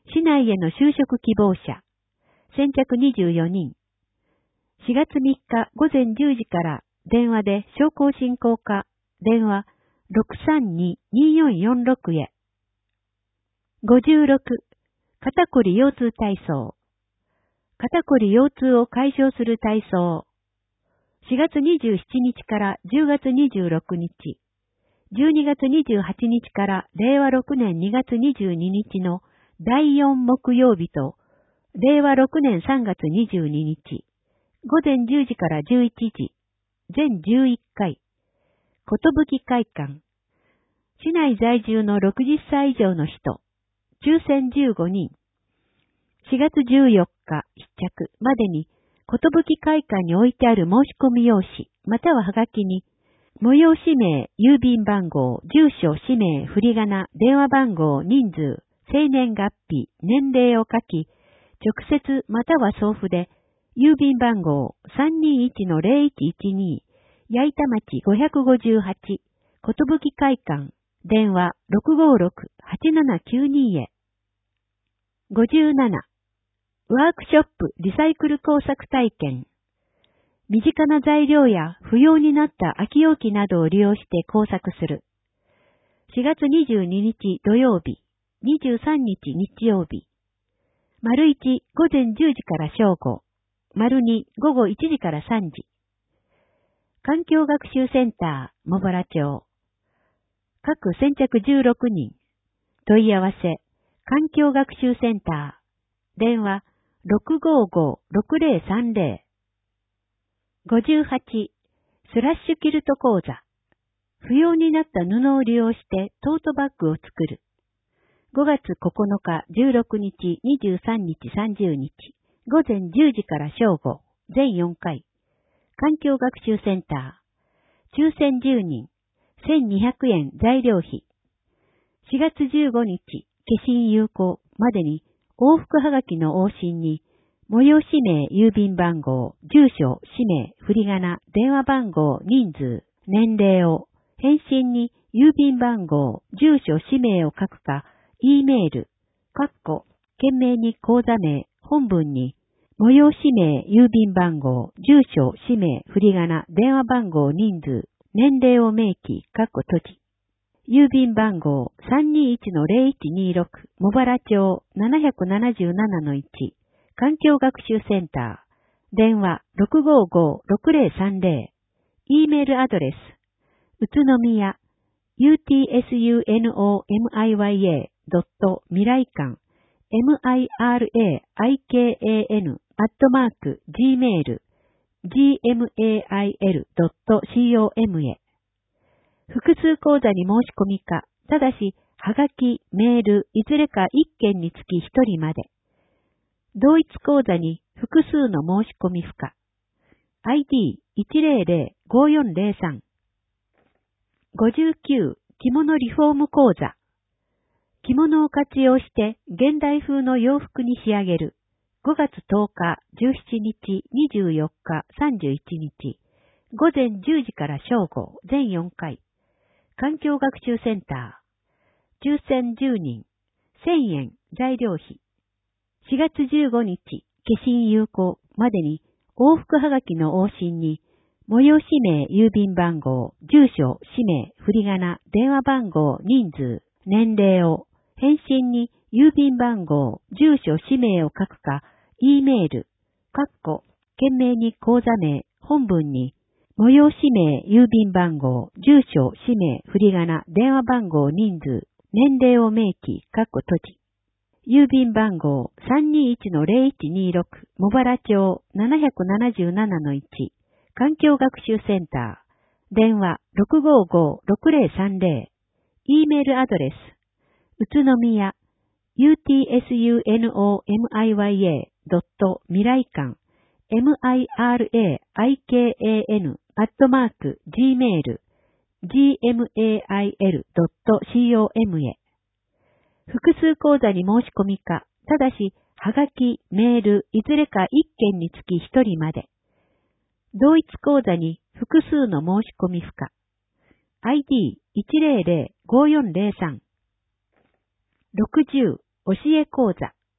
市内への就職希望者、先着にじゅうよにん。しがつみっか午前じゅうじから電話で商工振興課、電話 ろくさんに によんよんろく へ。ごじゅうろく、肩こり腰痛体操。肩こり腰痛を解消する体操。しがつにじゅうしちにちからじゅうがつにじゅうろくにち、じゅうにがつにじゅうはちにちかられいわろくねんにがつにじゅうににちのだいよん木曜日と、れいわろくねんさんがつにじゅうににち、午前じゅうじからじゅういちじ、全じゅういっかい、ことぶき会館。市内在住のろくじゅっさい以上の人、抽選じゅうごにん。しがつじゅうよっか必着までに、ことぶき会館に置いてある申し込み用紙、またははがきに、催し名、郵便番号、住所、氏名、振り仮名、電話番号、人数、生年月日、年齢を書き、直接または送付で、郵便番号 さんにいちのぜろいちいちに、矢板町ごごはち、ことぶき会館、電話 ろくごろく はちななきゅうに へ。ごじゅうなな、ワークショップリサイクル工作体験。身近な材料や不要になった空き容器などを利用して工作する。しがつにじゅうににち土曜日、にじゅうさんにち日曜日。丸いち午前じゅうじから正午。丸に午後いちじからさんじ。環境学習センター、茂原町。各先着じゅうろくにん。問い合わせ、環境学習センター。電話、ろくごご ろくぜろさんぜろ。ごじゅうはち、スラッシュキルト講座。不要になった布を利用してトートバッグを作る。ごがつここのか、じゅうろくにち、にじゅうさんにち、さんじゅうにち。午前じゅうじから正午。全よんかい。環境学習センター。抽選じゅうにん。せんにひゃくえん材料費。しがつじゅうごにち、消印有効までに往復はがきの往診に、催し名、郵便番号、住所、氏名、振り仮名、電話番号、人数、年齢を、返信に郵便番号、住所、氏名を書くか、E メール、かっこ、件名に口座名、本文に、催し名、郵便番号、住所、氏名、振り仮名、電話番号、人数、年齢を明記、かっこ閉じ。郵便番号 さんにいちのぜろいちにろく 茂原町 なななななのいち環境学習センター電話 ろくごご ろくぜろさんぜろ E メールアドレス宇都宮 ユーティーエスユーエヌオーエムアイワイエー ドット 未来館 ミライカン アットマーク ジーメール ジーエムエーアイエル ドット コム へ複数講座に申し込みか、ただし、はがき、メール、いずれかいっけんにつきひとりまで。同一講座に複数の申し込み不可。アイディーいちぜろぜろ ごよんぜろさん。ごじゅうきゅう、着物リフォーム講座。着物を活用して現代風の洋服に仕上げる。ごがつとおか、じゅうしちにち、にじゅうよっか、さんじゅういちにち。午前じゅうじから正午、全よんかい。環境学習センター。抽選じゅうにん。せんえん材料費。しがつじゅうごにち、消印有効までに往復はがきの往診に、催し名、郵便番号、住所、氏名、振り仮名、電話番号、人数、年齢を、返信に郵便番号、住所、氏名を書くか、E メール、かっこ、件名に口座名、本文に、催し名、郵便番号、住所、氏名、振り仮名、電話番号、人数、年齢を明記、かっこ閉じ。郵便番号 さんにいちのぜろいちにろく 茂原町 ななななのいち 環境学習センター電話 ろくごご ろくぜろさんぜろ E メールアドレス宇都宮 ユーティーエスユーエヌオーエムアイワイエー ドット 未来館 ミライカン アットマーク ジーメール ジーエムエーアイエル ドット コム へ複数講座に申し込みか、ただし、はがき、メール、いずれかいっけんにつきひとりまで。同一講座に複数の申し込み不可。アイディーいちぜろぜろ ごよんぜろさん。ろくじゅう教え講座。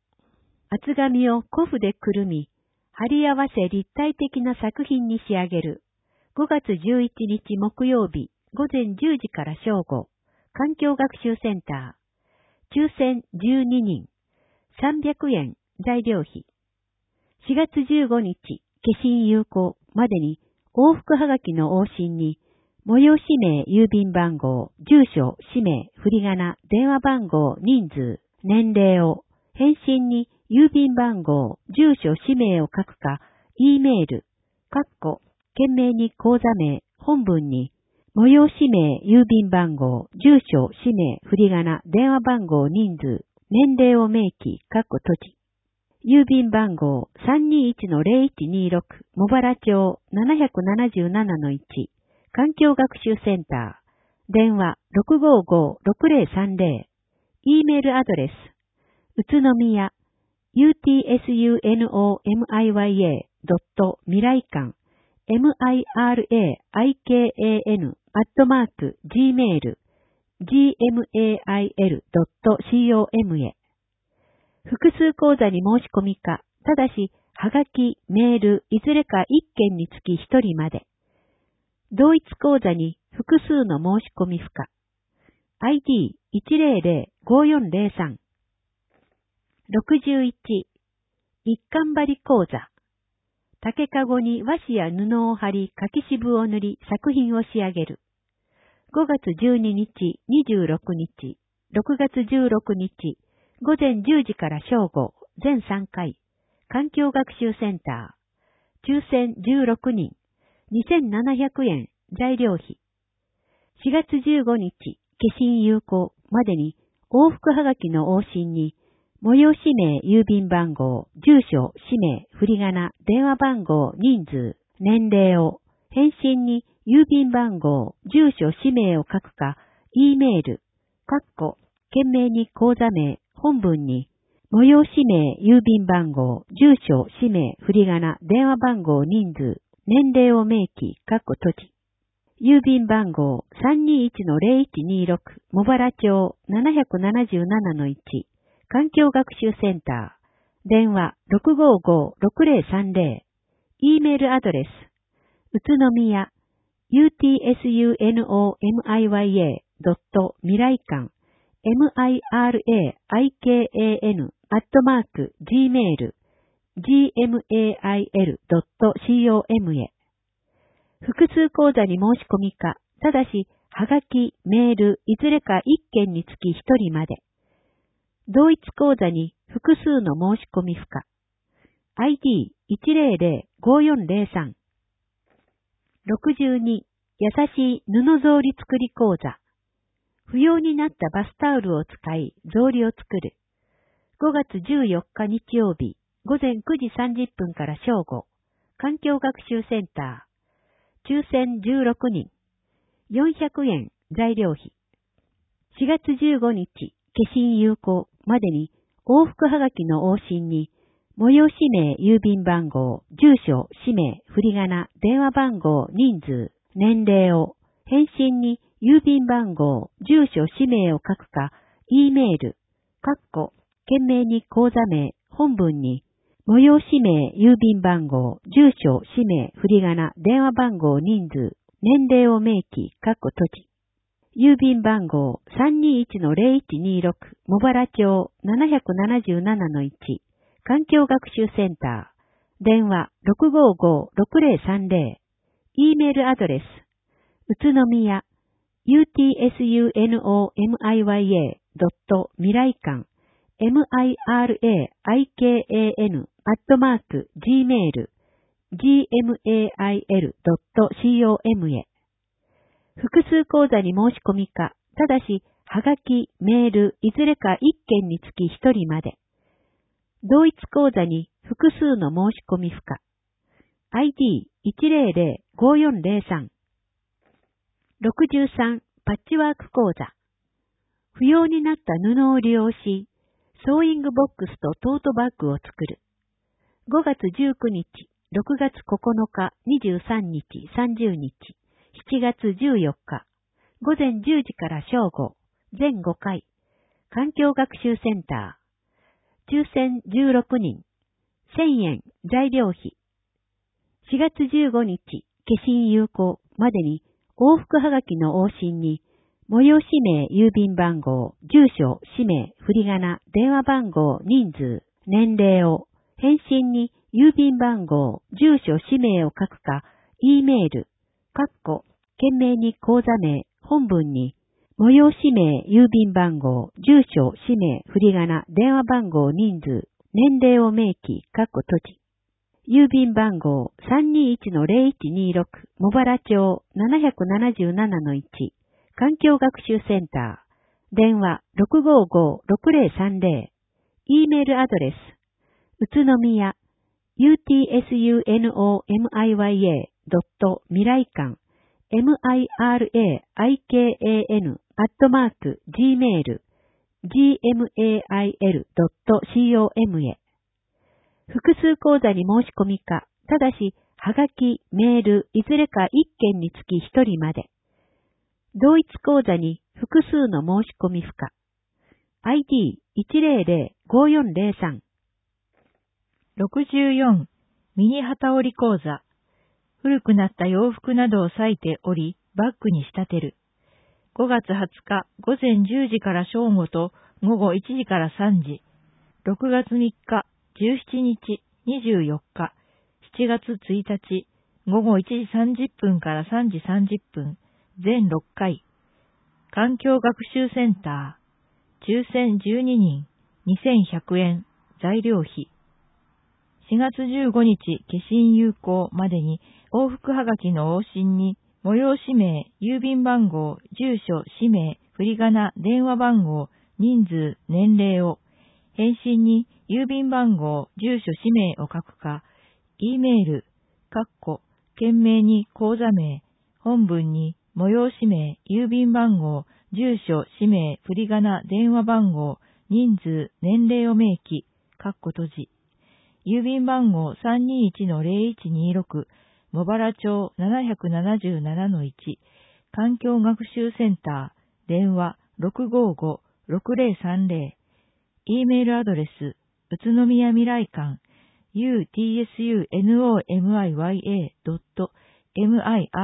厚紙を古布でくるみ、貼り合わせ立体的な作品に仕上げる。ごがつじゅういちにち木曜日、ごぜんじゅうじから正午、環境学習センター。抽選じゅうににん、さんびゃくえん材料費。しがつじゅうごにち、消印有効までに往復はがきの往診に、催し名、郵便番号、住所、氏名、振り仮名、電話番号、人数、年齢を、返信に郵便番号、住所、氏名を書くか、E メール、かっこ、件名に口座名、本文に、催し名、郵便番号、住所、氏名、振り仮名、電話番号、人数、年齢を明記、かっこ閉じ。郵便番号 さんにいちのゼロいちにろく 茂原町 なななななのいち 環境学習センター。電話 ろくごご ろくぜろさんぜろ。E メールアドレス。宇都宮 ユーティーエスユーエヌオーエムアイワイエー ドット 未来館 ミライカン アットマーク gmail ジーエムエーアイエル ドット コム へ。複数講座に申し込みか、ただし、はがき、メール、いずれかいっけんにつきひとりまで。同一講座に複数の申し込み不可。アイディーいちゼロゼロ ごよんゼロさん。ろくじゅういち、一貫張り講座。竹かごに和紙や布を貼り、柿渋を塗り、作品を仕上げる。ごがつじゅうににち、にじゅうろくにち、ろくがつじゅうろくにち、ごぜんじゅうじから正午、全さんかい、環境学習センター。抽選じゅうろくにん、にせんななひゃくえん材料費。しがつじゅうごにち、消印有効までに往復はがきの往診に、催し名、郵便番号、住所、氏名、振り仮名、電話番号、人数、年齢を、返信に郵便番号、住所、氏名を書くか、E メール、かっこ、件名に口座名、本文に、催し名、郵便番号、住所、氏名、振り仮名、電話番号、人数、年齢を明記、かっこ閉じ。郵便番号 さんにいちのゼロいちにろく 茂原町 ななななのいち 環境学習センター。電話 ろくごご ろくぜろさんぜろ。E メールアドレス。宇都宮 ユーティーエスユーエヌオーエムアイワイエー ドット 未来館 ミライカン アットマーク gmail ジーエムエーアイエル ドット コム へ。複数講座に申し込みか、ただし、はがき、メール、いずれかいっけんにつきひとりまで。同一講座に複数の申し込み不可。アイディーいちゼロゼロ ごよんゼロさん。ろくじゅうに、優しい布草履作り講座。不要になったバスタオルを使い、草履を作る。ごがつじゅうよっか日曜日、ごぜんくじさんじゅっぷんから正午、環境学習センター。抽選じゅうろくにん、よんひゃくえん材料費。しがつじゅうごにち、消印有効までに往復はがきの往診に、催し名、郵便番号、住所、氏名、振り仮名、電話番号、人数、年齢を、返信に郵便番号、住所、氏名を書くか、E メール、かっこ、件名に口座名、本文に、催し名、郵便番号、住所、氏名、振り仮名、電話番号、人数、年齢を明記、かっこ閉じ。郵便番号 さんにいちのゼロいちにろく 茂原町 ななななのいち 環境学習センター。電話 ろくごご ろくぜろさんぜろ。E メールアドレス。宇都宮 ユーティーエスユーエヌオーエムアイワイエー ドット 未来館 ミライカン アットマーク gmail ジーエムエーアイエル ドット コム へ。複数講座に申し込みか、ただし、はがき、メール、いずれかいっけんにつきひとりまで。同一講座に複数の申し込み不可。アイディーいちゼロゼロ ごよんゼロさん。ろくじゅうさん、パッチワーク講座。不要になった布を利用し、ソーイングボックスとトートバッグを作る。ごがつじゅうくにち、ろくがつここのか、にじゅうさんにち、さんじゅうにち、しちがつじゅうよっか、ごぜんじゅうじから正午、全ごかい、環境学習センター。 抽選じゅうろくにん、せんえん材料費。しがつじゅうごにち、消印有効までに往復はがきの往診に、催し名、郵便番号、住所、氏名、振り仮名、電話番号、人数、年齢を、返信に郵便番号、住所、氏名を書くか、E メール、括弧、件名に口座名、本文に、催し名、郵便番号、住所、氏名、振り仮名、電話番号、人数、年齢を明記、括弧閉じ。郵便番号 さんにいちのゼロいちにろく 茂原町 なななななのいち 環境学習センター電話 ろくごごろくゼロさんゼロ E メールアドレス宇都宮 ユーティーエスユーエヌオーエムアイワイエー ドット未来館 ミライカン アットマーク gmail ジーエムエーアイエル ドットコム へ複数口座に申し込みか、ただし、はがき、メール、いずれかいっけんにつきひとりまで。同一口座に複数の申し込み不可。アイディーいちゼロゼロごよんゼロさん。 ろくじゅうよん、ミニ旗織り講座。古くなった洋服などを裂いて織り、バッグに仕立てる。ごがつはつか、午前じゅうじから正午と午後いちじからさんじ。ろくがつみっか、じゅうしちにち、にじゅうよっか、しちがつついたち、午後いちじさんじゅっぷんからさんじさんじゅっぷん、全ろっかい。環境学習センター、抽選じゅうににん、にせんひゃくえん、材料費。しがつじゅうごにち、消印有効までに、往復はがきの往診に、催し名、郵便番号、住所、氏名、振り仮名、電話番号、人数、年齢を、返信に郵便番号、住所、氏名を書くか、E メール、括弧、件名に口座名、本文に催し名、郵便番号、住所、氏名、振り仮名、電話番号、人数、年齢を明記、括弧閉じ。郵便番号 さんにいちのゼロいちにろく、茂原町 ななななのいち、環境学習センター、電話 ろくごごろくゼロさんゼロ、E メールアドレス、宇都宮未来館、ユーティーエスユーエヌオーエムアイワイエー ドット ミライカン ア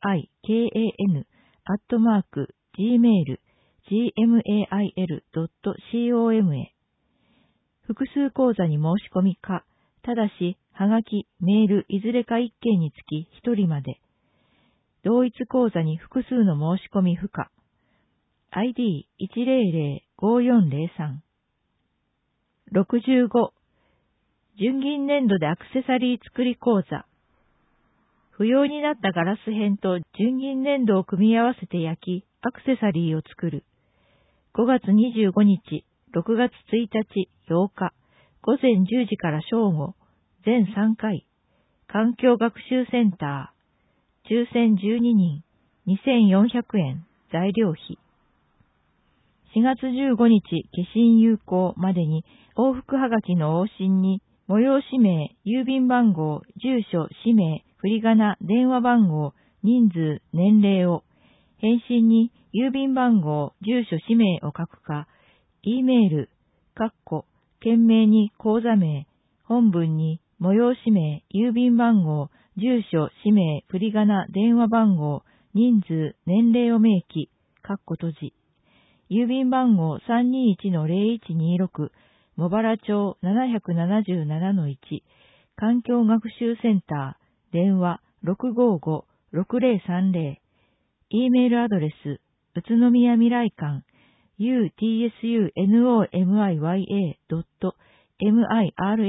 ットマーク gmail ジーエムエーアイエル ドットコム へ。複数口座に申し込みか、ただし、はがき、メール、いずれかいっけんにつきひとりまで。同一口座に複数の申し込み不可。アイディーいちゼロゼロごよんゼロさん。ろくじゅうご、純銀粘土でアクセサリー作り講座。不要になったガラス片と純銀粘土を組み合わせて焼き、アクセサリーを作る。ごがつにじゅうごにち、ろくがつついたち、ようか、午前じゅうじから正午、全さんかい。環境学習センター、抽選じゅうににん、にせんよんひゃくえん、材料費。しがつじゅうごにち、消印有効までに、往復はがきの往診に、催し名、郵便番号、住所、氏名、振り仮名、電話番号、人数、年齢を、返信に郵便番号、住所、氏名を書くか、E メール、括弧、件名に口座名、本文に催し名、郵便番号、住所、氏名、振り仮名、電話番号、人数、年齢を明記、括弧閉じ。郵便番号 さんにいちのゼロいちにろく、茂原町 ななななのいち、環境学習センター、電話 ろくごごろくゼロさんゼロ、E メールアドレス、宇都宮未来館、ユーティーエスユーエヌオーエムアイワイエー ドット ミライカン ア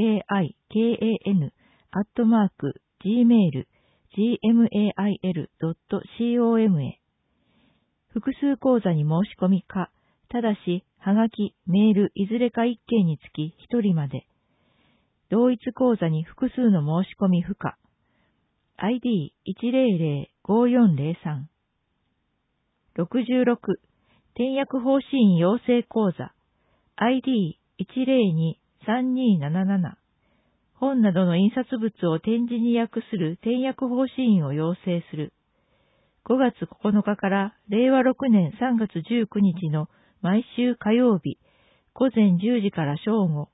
ットマーク gmail ジーエムエーアイエル ドットコム へ。複数口座に申し込みか、ただし、はがき、メール、いずれかいっけんにつきひとりまで。同一口座に複数の申し込み不可。アイディーいちゼロゼロごよんゼロさん。ろくじゅうろく、点訳方針員養成講座。アイディーいちゼロにさんになななな。本などの印刷物を点字に訳する点訳方針員を養成する。ごがつここのかかられいわろくねんさんがつじゅうくにちの毎週火曜日、午前じゅうじから正午、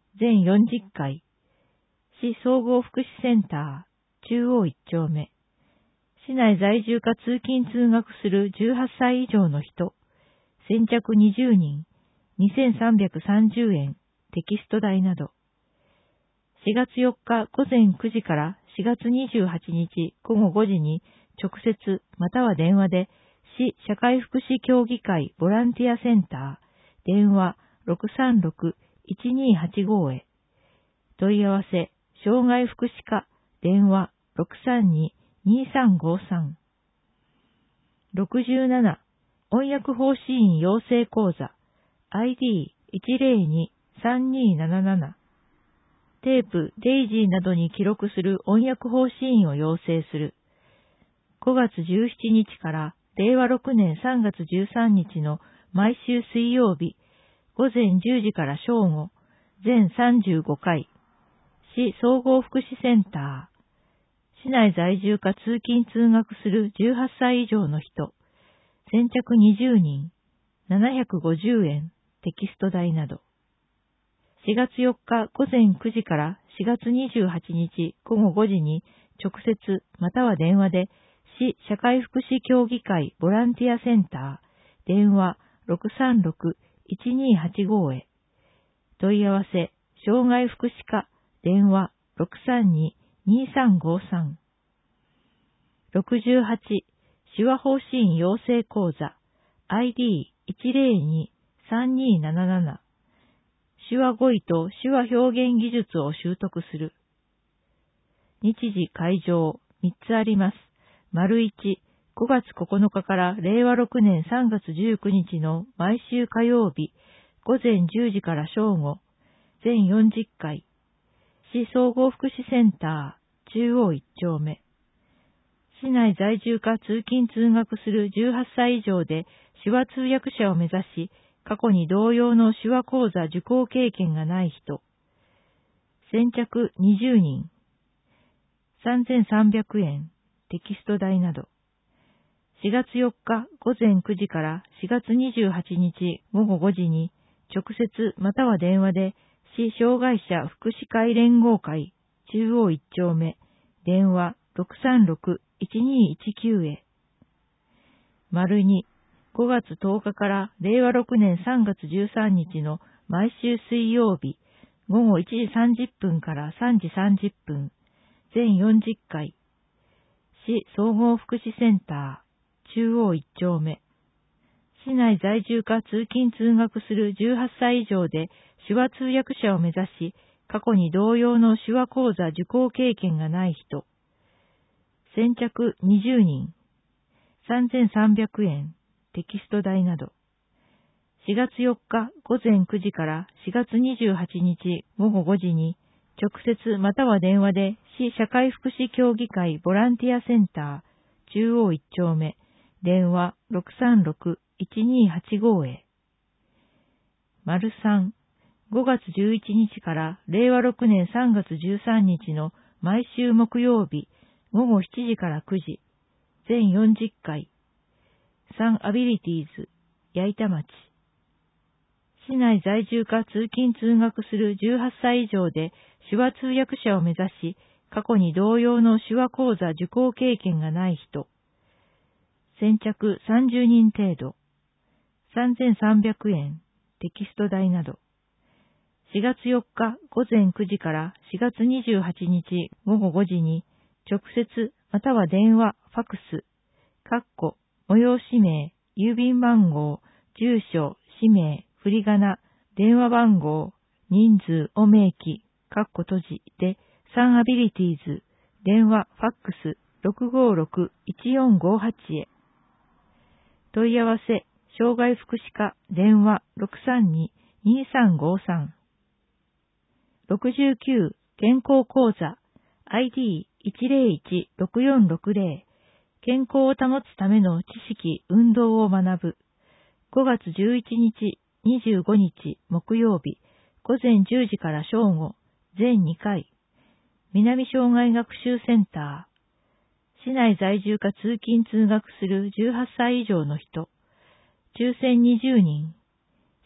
全よんじゅっかい、市総合福祉センター、中央いち丁目、市内在住か通勤通学するじゅうはっさい以上の人、先着にじゅうにん、にせんさんびゃくさんじゅうえん、テキスト代など。しがつよっか午前くじからしがつにじゅうはちにち午後ごじに直接または電話で市社会福祉協議会ボランティアセンター電話 ろくさんろく いちにはちご へ。問い合わせ障害福祉課電話 ろくさんに にさんごさん。ろくじゅうなな翻訳奉仕員養成講座 アイディーいちぜろに さんにーなななな。テープ、デイジーなどに記録する翻訳奉仕員を養成する。ごがつじゅうしちにちかられいわろくねんさんがつじゅうさんにちの毎週水曜日、ごぜんじゅうじから正午、全さんじゅうごかい、市総合福祉センター、市内在住か通勤通学するじゅうはっさい以上の人、先着にじゅうにん、ななひゃくごじゅうえん、テキスト代など。しがつよっか午前くじからしがつにじゅうはちにち午後ごじに直接または電話で市社会福祉協議会ボランティアセンター電話 ろくさんろく いちにはちご へ。問い合わせ障害福祉課電話 ろくさんに にさんごさん。ろくじゅうはち手話奉仕員養成講座 アイディーいちぜろに さんにーなななな。手話語彙と手話表現技術を習得する。日時会場みっつあります。丸いち、ごがつここのかかられいわろくねんさんがつじゅうくにちの毎週火曜日、ごぜんじゅうじから正午、全よんじゅっかい。市総合福祉センター、中央いち丁目。市内在住か通勤通学するじゅうはっさい以上で手話通訳者を目指し、過去に同様の手話講座受講経験がない人。先着にじゅうにん。さんぜんさんびゃくえん、テキスト代など。しがつよっか午前くじからしがつにじゅうはちにち午後ごじに直接または電話で市障害者福祉会連合会中央いち丁目電話 ろくさんろく いちにいちきゅう へ。丸にごがつとおかかられいわろくねんさんがつじゅうさんにちの毎週水曜日午後いちじさんじゅっぷんからさんじさんじゅっぷん、全よんじゅっかい。市総合福祉センター、中央いち丁目。市内在住か通勤通学するじゅうはっさい以上で手話通訳者を目指し、過去に同様の手話講座受講経験がない人。先着にじゅうにん。さんぜんさんびゃくえん。テキスト代など。しがつよっか午前くじからしがつにじゅうはちにち午後ごじに直接または電話で市社会福祉協議会ボランティアセンター中央いち丁目電話 ろくさんろく いちにはちご へ。丸さん、ごがつじゅういちにちかられいわろくねんさんがつじゅうさんにちの毎週木曜日午後しちじからくじ、全よんじゅっかい。サンアビリティーズ、矢板町。市内在住か通勤通学するじゅうはっさい以上で手話通訳者を目指し、過去に同様の手話講座受講経験がない人。先着さんじゅうにん程度。さんぜんさんびゃくえん、テキスト代など。しがつよっか午前くじからしがつにじゅうはちにち午後ごじに直接または電話、ファクス、かっこ催し名、郵便番号、住所、氏名、振り仮名、電話番号、人数を明記、かっこ閉じで、サンアビリティーズ、電話、ファックス、ろくごろく いちよんごはち へ。問い合わせ、障害福祉課、電話、ろくさんに にさんごさん。ろくじゅうきゅう、健康講座、アイディーいちぜろいち ろくよんろくぜろ。健康を保つための知識、運動を学ぶ。ごがつじゅういちにち、にじゅうごにち木曜日、ごぜんじゅうじから正午、全にかい。南障害学習センター。市内在住か通勤通学するじゅうはっさい以上の人。抽選にじゅうにん。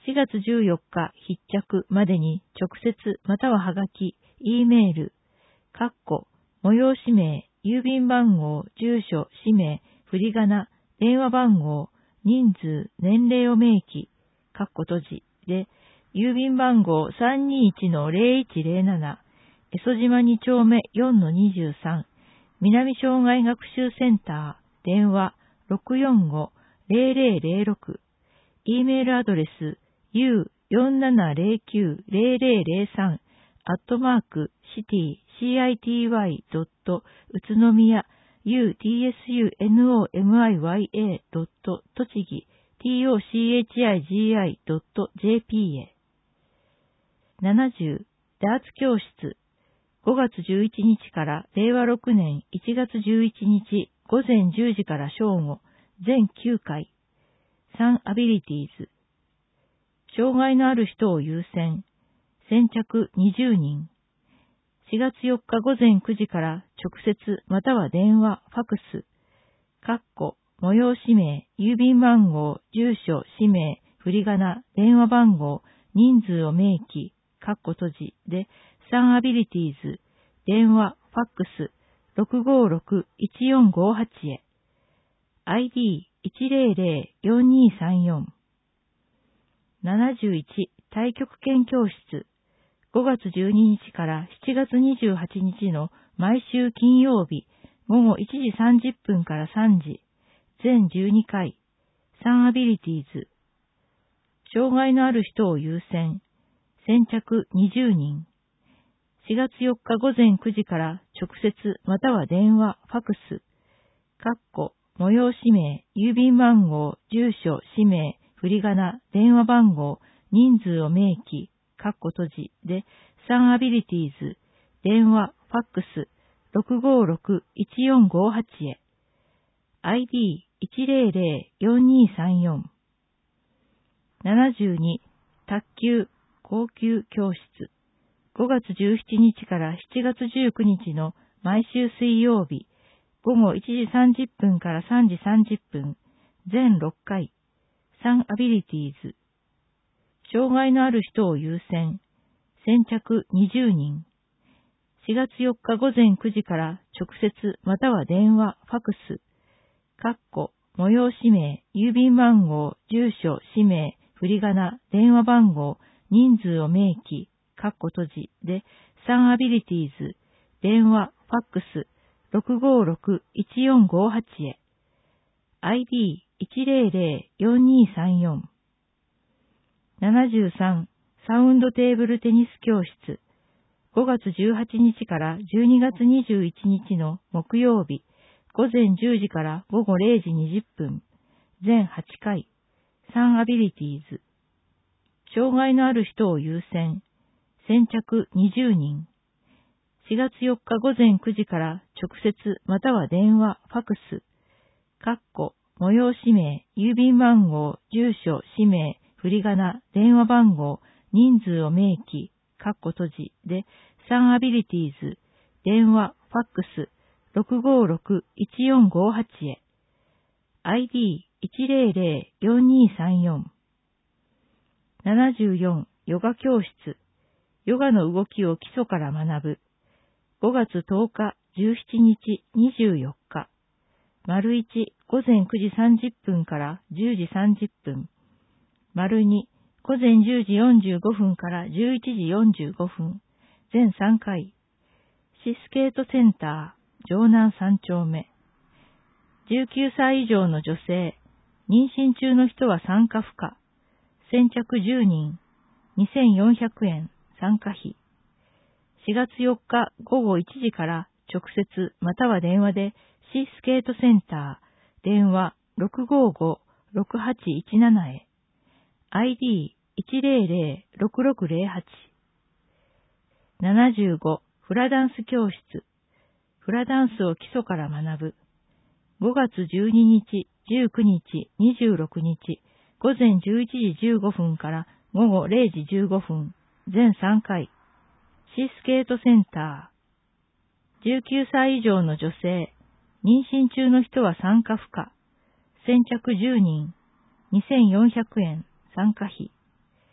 しがつじゅうよっか必着までに直接またははがき、E メール、かっこ、催し名、郵便番号、住所、氏名、振り仮名、電話番号、人数、年齢を明記、かっこ閉じで、郵便番号 さんにいちのゼロいちゼロなな、江曽島に丁目 よんのにじゅうさん、南障害学習センター、電話 ろくよんごゼロゼロゼロろく、E メールアドレス ユーよんななゼロきゅうゼロゼロゼロさん アットマークシティ シーアイティーワイ ドット宇都宮 ユーティーエスユーエヌオーエムアイワイエー ドット栃木 ティーオーシーエイチアイジーアイ ドットジェーピー へ。ななじゅうダーツ教室ごがつじゅういちにちかられいわろくねんいちがつじゅういちにち午前じゅうじから正午全きゅうかい。さんアビリティーズ。障害のある人を優先。先着にじゅうにん。しがつよっか午前くじから直接または電話、ファクス。かっこ、催し名、郵便番号、住所、氏名、振り仮名、電話番号、人数を明記、かっこ閉じで、さんアビリティーズ、電話、ファックス、ろくごろくいちよんごはち へ。アイディーいちゼロゼロよんにさんよん。ななじゅういち太極拳教室ごがつじゅうににちからしちがつにじゅうはちにちの毎週金曜日ごごいちじさんじゅっぷんからさんじ全じゅうにかい。さんアビリティーズ。障害のある人を優先。先着にじゅうにん。しがつよっか午前くじから直接または電話、ファクス。かっこ、催し名、郵便番号、住所、氏名、振り仮名、電話番号、人数を明記、かっこ閉じで、さんアビリティーズ、電話、ファックス、ろくごろくいちよんごはち へ。アイディーいちゼロゼロよんにさんよん。ななじゅうに卓球高級教室ごがつじゅうしちにちからしちがつじゅうくにちの毎週水曜日ごごいちじさんじゅっぷんからさんじさんじゅっぷん全ろっかい。さんアビリティーズ。障害のある人を優先。先着にじゅうにん。しがつよっか午前くじから直接または電話、ファクス。かっこ、催し名、郵便番号、住所、氏名、振り仮名、電話番号、人数を明記、かっこ閉じで、さんアビリティーズ、電話、ファックス、ろくごろくいちよんごはち へ。アイディーいちゼロゼロよんにさんよん。ななじゅうさんサウンドテーブルテニス教室ごがつじゅうはちにちからじゅうにがつにじゅういちにちの木曜日午前じゅうじからごごれいじにじゅっぷん全はちかい。さんアビリティーズ。障害のある人を優先。先着にじゅうにん。しがつよっか午前くじから直接または電話、ファクス。かっこ、催し名、郵便番号、住所、氏名、振り仮名、電話番号、人数を明記、かっこ閉じで、さんアビリティーズ、電話、ファックス、ろくごろくいちよんごはち へ。アイディーいちゼロゼロよんにさんよん。ななじゅうよんヨガ教室ヨガの動きを基礎から学ぶごがつとおか、じゅうしちにち、にじゅうよっか丸いち午前くじさんじゅっぷんからじゅうじさんじゅっぷん丸に午前じゅうじよんじゅうごふんからじゅういちじよんじゅうごふん全さんかいシスケートセンター城南さんちょうめじゅうきゅうさい以上の女性妊娠中の人は参加不可先着じゅうにんにせんよんひゃくえん参加費しがつよっかごごいちじから直接または電話でシスケートセンター電話ろくごごろくはちいちなな へ アイディーいちゼロゼロろくろくゼロはち。ななじゅうごフラダンス教室フラダンスを基礎から学ぶごがつじゅうににち、じゅうくにち、にじゅうろくにち午前じゅういちじじゅうごふんからごごれいじじゅうごふん全さんかいシスケートセンターじゅうきゅうさい以上の女性妊娠中の人は参加不可先着じゅうにんにせんよんひゃくえん参加費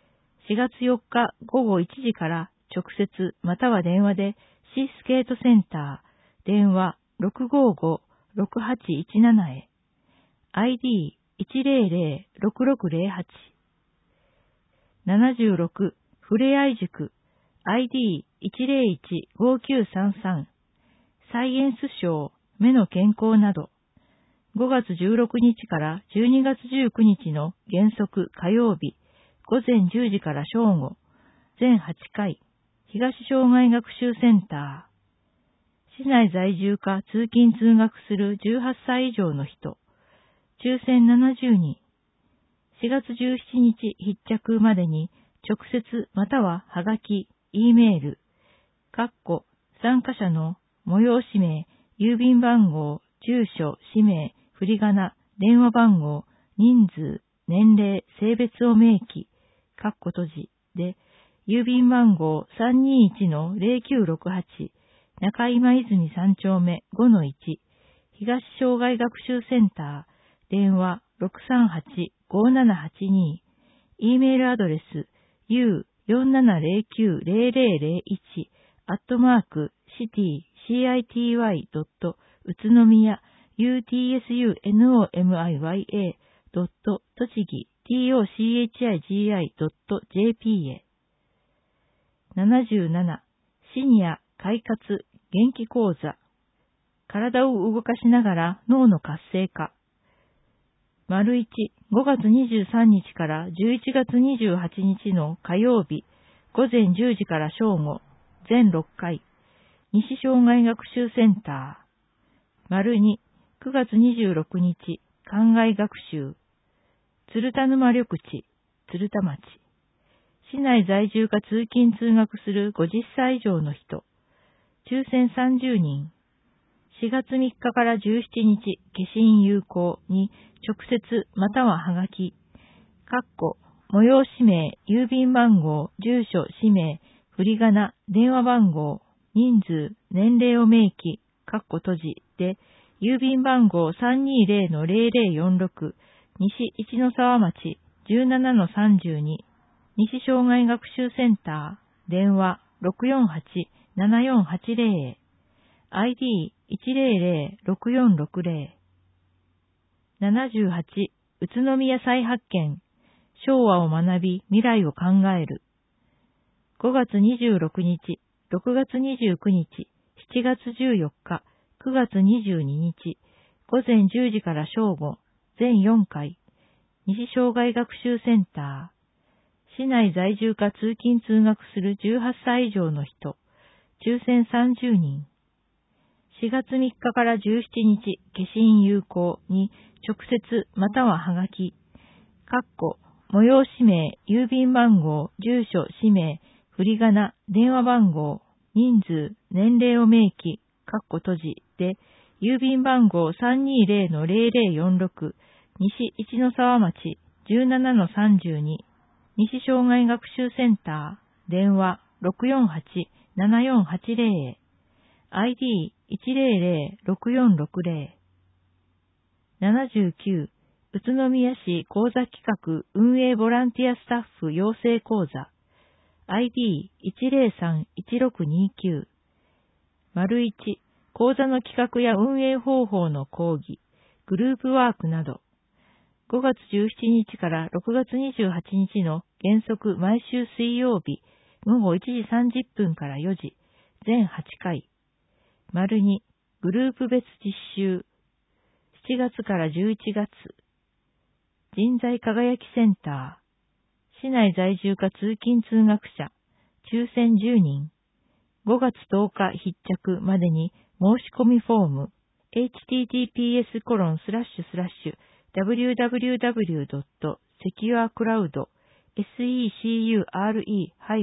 しがつよっかごごいちじから直接または電話でシースケートセンター電話 ろくごご ろくはちいちなな へ アイディーいちゼロゼロ ろくろくゼロはち ななじゅうろくふれあい塾 アイディーいちゼロいち ごきゅうさんさん サイエンスショー目の健康などごがつじゅうろくにちからじゅうにがつじゅうくにちの原則火曜日ごぜんじゅうじから正午全はちかい東障害学習センター市内在住か通勤通学するじゅうはっさい以上の人抽選ななじゅうにんしがつじゅうしちにち必着までに直接またははがき、Eメール、かっこ参加者の催し名、郵便番号、住所、氏名、振り仮名、電話番号、人数、年齢、性別を明記、かっこ閉じで、郵便番号 さんにいちのゼロきゅうろくはち 中今泉さん丁目 ごのいち 東障害学習センター電話 ろくさんはち ごななはちに E メールアドレス ユーよんななゼロきゅうゼロゼロゼロいち アットマークシティ シーアイティーワイ ドット宇都宮 ユーティーエスユーエヌオーエムアイワイエー ドット栃木 ティーオーシーエイチアイジーアイ ドットジェーピー へななじゅうななシニア快活元気講座体を動かしながら脳の活性化丸いち、ごがつにじゅうさんにちからじゅういちがつにじゅうはちにちの火曜日、ごぜんじゅうじから正午、全ろっかい、西障害学習センター。丸に、くがつにじゅうろくにち、灌漑学習。鶴田沼緑地、鶴田町。市内在住か通勤通学するごじゅっさい以上の人。抽選さんじゅうにん。しがつみっかからじゅうしちにち、消印有効に直接またははがき、かっこ、催し名、郵便番号、住所、氏名、振り仮名、電話番号、人数、年齢を明記、かっこ閉じで、郵便番号 さんにゼロのゼロゼロよんろく、西一ノ沢町 じゅうななのさんじゅうに、西障害学習センター、電話 ろくよんはち ななよんはちゼロ へ、アイディーいちゼロゼロ ろくよんろくゼロ ななじゅうはち宇都宮再発見昭和を学び未来を考えるごがつにじゅうろくにちろくがつにじゅうくにちしちがつじゅうよっかくがつにじゅうににちごぜんじゅうじから正午全よんかい西障害学習センター市内在住か通勤通学するじゅうはっさい以上の人抽選さんじゅうにんしがつみっかからじゅうしちにち、消印有効に直接またははがき、かっこ、催し名、郵便番号、住所、氏名、振り仮名、電話番号、人数、年齢を明記、かっこ閉じで、郵便番号 さんにゼロのゼロゼロよんろく、西一ノ沢町 じゅうななのさんじゅうに、西障害学習センター、電話 ろくよんはち ななよんはちゼロ へ、アイディーいちゼロゼロ ろくよんろくゼロ ななじゅうきゅう宇都宮市講座企画運営ボランティアスタッフ養成講座 アイディーいちゼロさんいちろくにきゅう 丸いち講座の企画や運営方法の講義グループワークなどごがつじゅうしちにちからろくがつにじゅうはちにちの原則毎週水曜日ごごいちじさんじゅっぷんからよじ全はちかい丸に、グループ別実習。しちがつからじゅういちがつ。人材輝きセンター。市内在住か通勤通学者。抽選じゅうにん。ごがつとおか必着までに申し込みフォーム。エイチティーティーピーエスコロンスラッシュスラッシュダブリューダブリューダブリュードットセキュアクラウドセクーラ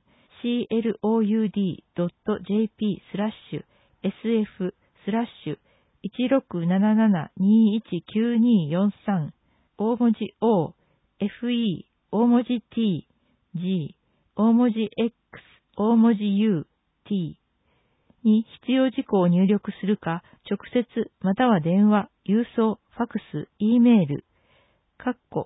ウドドットジェーピースラッシュエスエフ スラッシュいちろくなななな にいちきゅうによんさん大文字 O、エフイー、大文字 T、G、大文字 X、大文字 U、T に必要事項を入力するか、直接または電話、郵送、ファクス、E メール、かっこ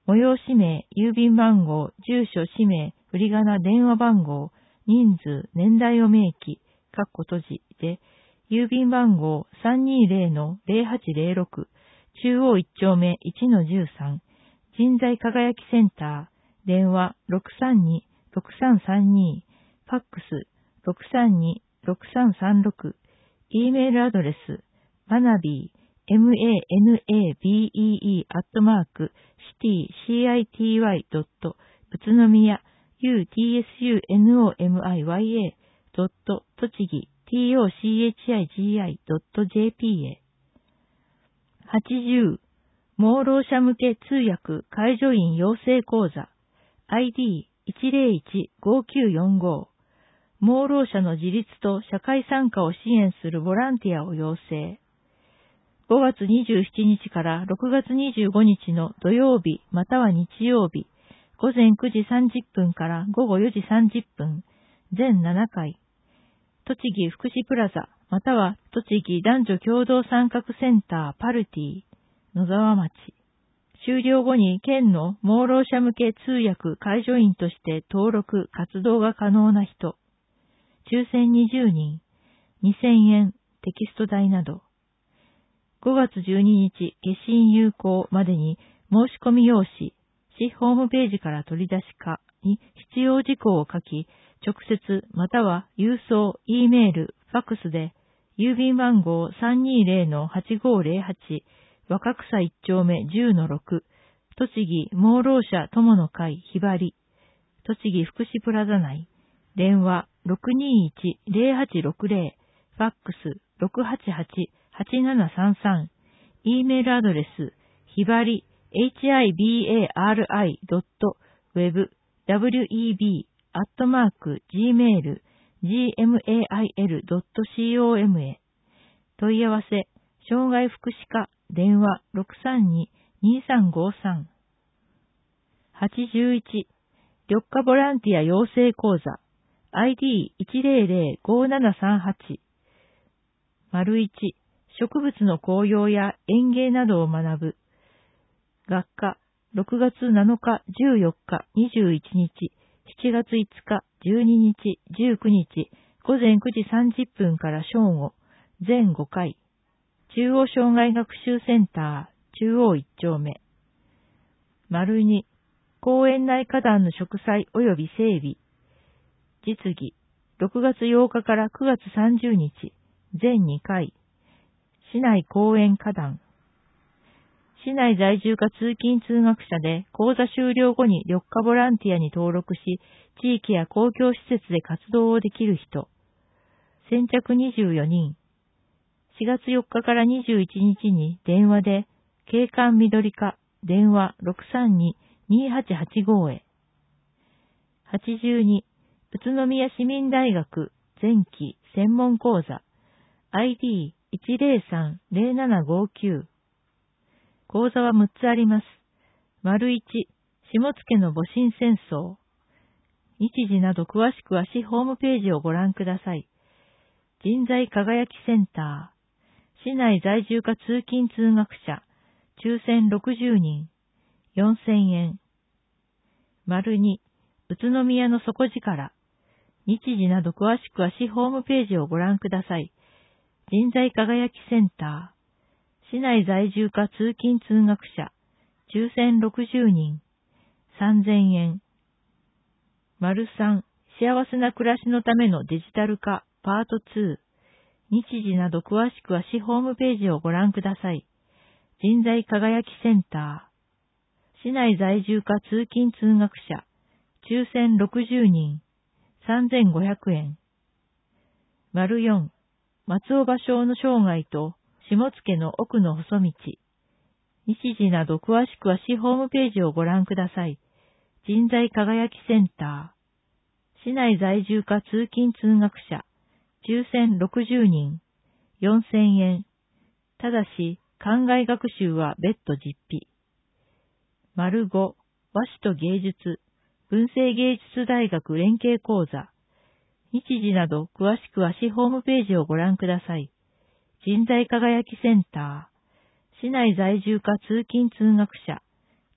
模様氏名、郵便番号、住所、氏名、振り仮名、電話番号、人数、年代を明記、括弧閉じで、郵便番号 さんにーぜろのぜろはちぜろろく、中央いち丁目 いちのじゅうさん、人材輝きセンター、電話 ろくさんにーろくさんさんに、ファックス ろくさんにーろくさんさんろく、E メールアドレス、マナビー、manabee アットマーク、city ドット、宇都宮、utsunomiya ドット、栃木、tochigi ドット jp へ。はちじゅう、盲ろう者向け通訳介助員養成講座 アイディーいちぜろいちごきゅうよんご、盲ろう者の自立と社会参加を支援するボランティアを養成。ごがつにじゅうしちにちからろくがつにじゅうごにちの土曜日または日曜日、ごぜんくじさんじゅっぷんからごごよじさんじゅっぷん、全ななかい。栃木福祉プラザまたは栃木男女共同参画センターパルティ、野沢町。終了後に県の盲ろう者向け通訳介助員として登録・活動が可能な人。抽選にじゅうにん、にせんえん、テキスト代など。ごがつじゅうににち下診有効までに申し込み用紙、市ホームページから取り出しかに必要事項を書き、直接または郵送、E メール、ファックスで、郵便番号 さんにーぜろのはちごぜろはち、若草いち丁目 じゅうのろく、栃木盲ろう者友の会ひばり、栃木福祉プラザ内、電話 ろくにいちぜろはちろくぜろ、ファックス ろくはちはちはちななさんさん、E メールアドレス、ひばり、hibari ドット、web、web、アットマーク、gmail、gmail ドット com へ。問い合わせ、障害福祉課、電話 ろくさんにーにーさんごさん。はちじゅういち、緑化ボランティア養成講座、アイディーいちぜろぜろごななさんはち。丸いち、植物の紅葉や園芸などを学ぶ。学科、ろくがつなのか、じゅうよっか、にじゅういちにち、しちがついつか、じゅうににち、じゅうくにち、ごぜんくじさんじゅっぷんから正午、全ごかい。中央障害学習センター、中央いち丁目。丸に、公園内花壇の植栽及び整備。実技、ろくがつようかからくがつさんじゅうにち、全にかい。市内公園花壇。市内在住か通勤通学者で講座終了後に緑化ボランティアに登録し、地域や公共施設で活動をできる人。先着にじゅうよにん。しがつよっかからにじゅういちにちに電話で、景観緑化、電話 ろくさんにーにーはちはちご へ。はちじゅうに、宇都宮市民大学前期専門講座、アイディーいちぜろさんぜろななごきゅう。講座はむっつあります。丸いち、下野の戊辰戦争。日時など詳しくは市ホームページをご覧ください。人材輝きセンター。市内在住か通勤通学者。抽選ろくじゅうにん。よんせんえん。丸に、宇都宮の底力。日時など詳しくは市ホームページをご覧ください。人材輝きセンター。市内在住か通勤通学者。抽選ろくじゅうにん。さんぜんえん。丸さん、幸せな暮らしのためのデジタル化パートツー。日時など詳しくは市ホームページをご覧ください。人材輝きセンター。市内在住か通勤通学者。抽選ろくじゅうにん。さんぜんごひゃくえん。丸よん、松尾芭蕉の生涯と下野の奥の細道。日時など詳しくは市ホームページをご覧ください。人材輝きセンター。市内在住か通勤通学者。抽選ろくじゅうにん。よんせんえん。ただし、課外学習は別途実費。丸ご、和紙と芸術。文政芸術大学連携講座。日時など詳しくは市ホームページをご覧ください。人材輝きセンター。市内在住か通勤通学者。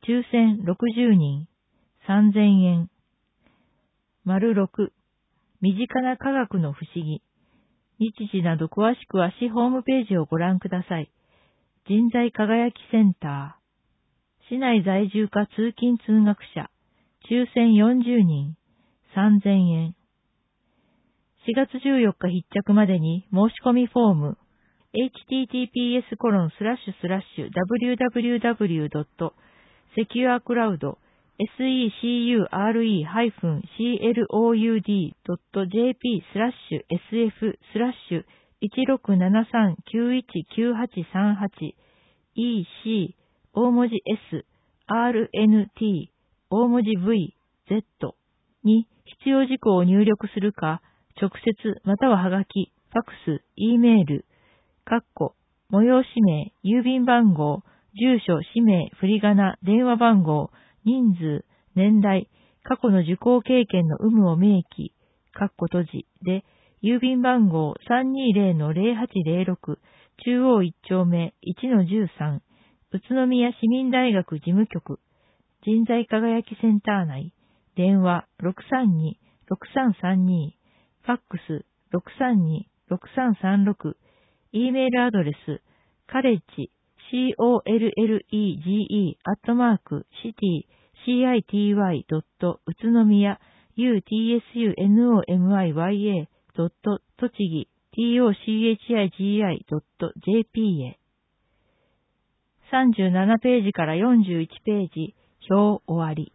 抽選ろくじゅうにん、さんぜんえん。丸ろく、身近な科学の不思議。日時など詳しくは市ホームページをご覧ください。人材輝きセンター。市内在住か通勤通学者。抽選よんじゅうにん、さんぜんえん。しがつじゅうよっか必着までに申し込みフォーム。エイチティーティーピーエスコロンスラッシュスラッシュダブリューダブリューダブリュードットセキュアクラウドセキュレハイフンクラウドドットジェーピースラッシュエスエフスラッシュいちろくななさんきゅういちきゅうはちさんはち イーシー 大文字 S、アールエヌティー、大文字 V、Z に必要事項を入力するか、直接またははがき、ファクス、E メール、かっこ、催し名、郵便番号、住所、氏名、振り仮名、電話番号、人数、年代、過去の受講経験の有無を明記、かっこ閉じで、郵便番号 さんにーぜろのぜろはちぜろろく、中央いち丁目 いちのじゅうさん、宇都宮市民大学事務局、人材輝きセンター内、電話 ろくさんに ろくさんさんに、ファックス ろくさんに ろくさんさんろく、E メールアドレス、カレッジ、コレッジ、アットマーク、シティ、シティ、ドット、宇都宮、ユーティーエスユーエヌオーエムアイワイエー、ドット、栃木、トチギ、ドット、ジェーピー へ。さんじゅうななページからよんじゅういちページ、表終わり。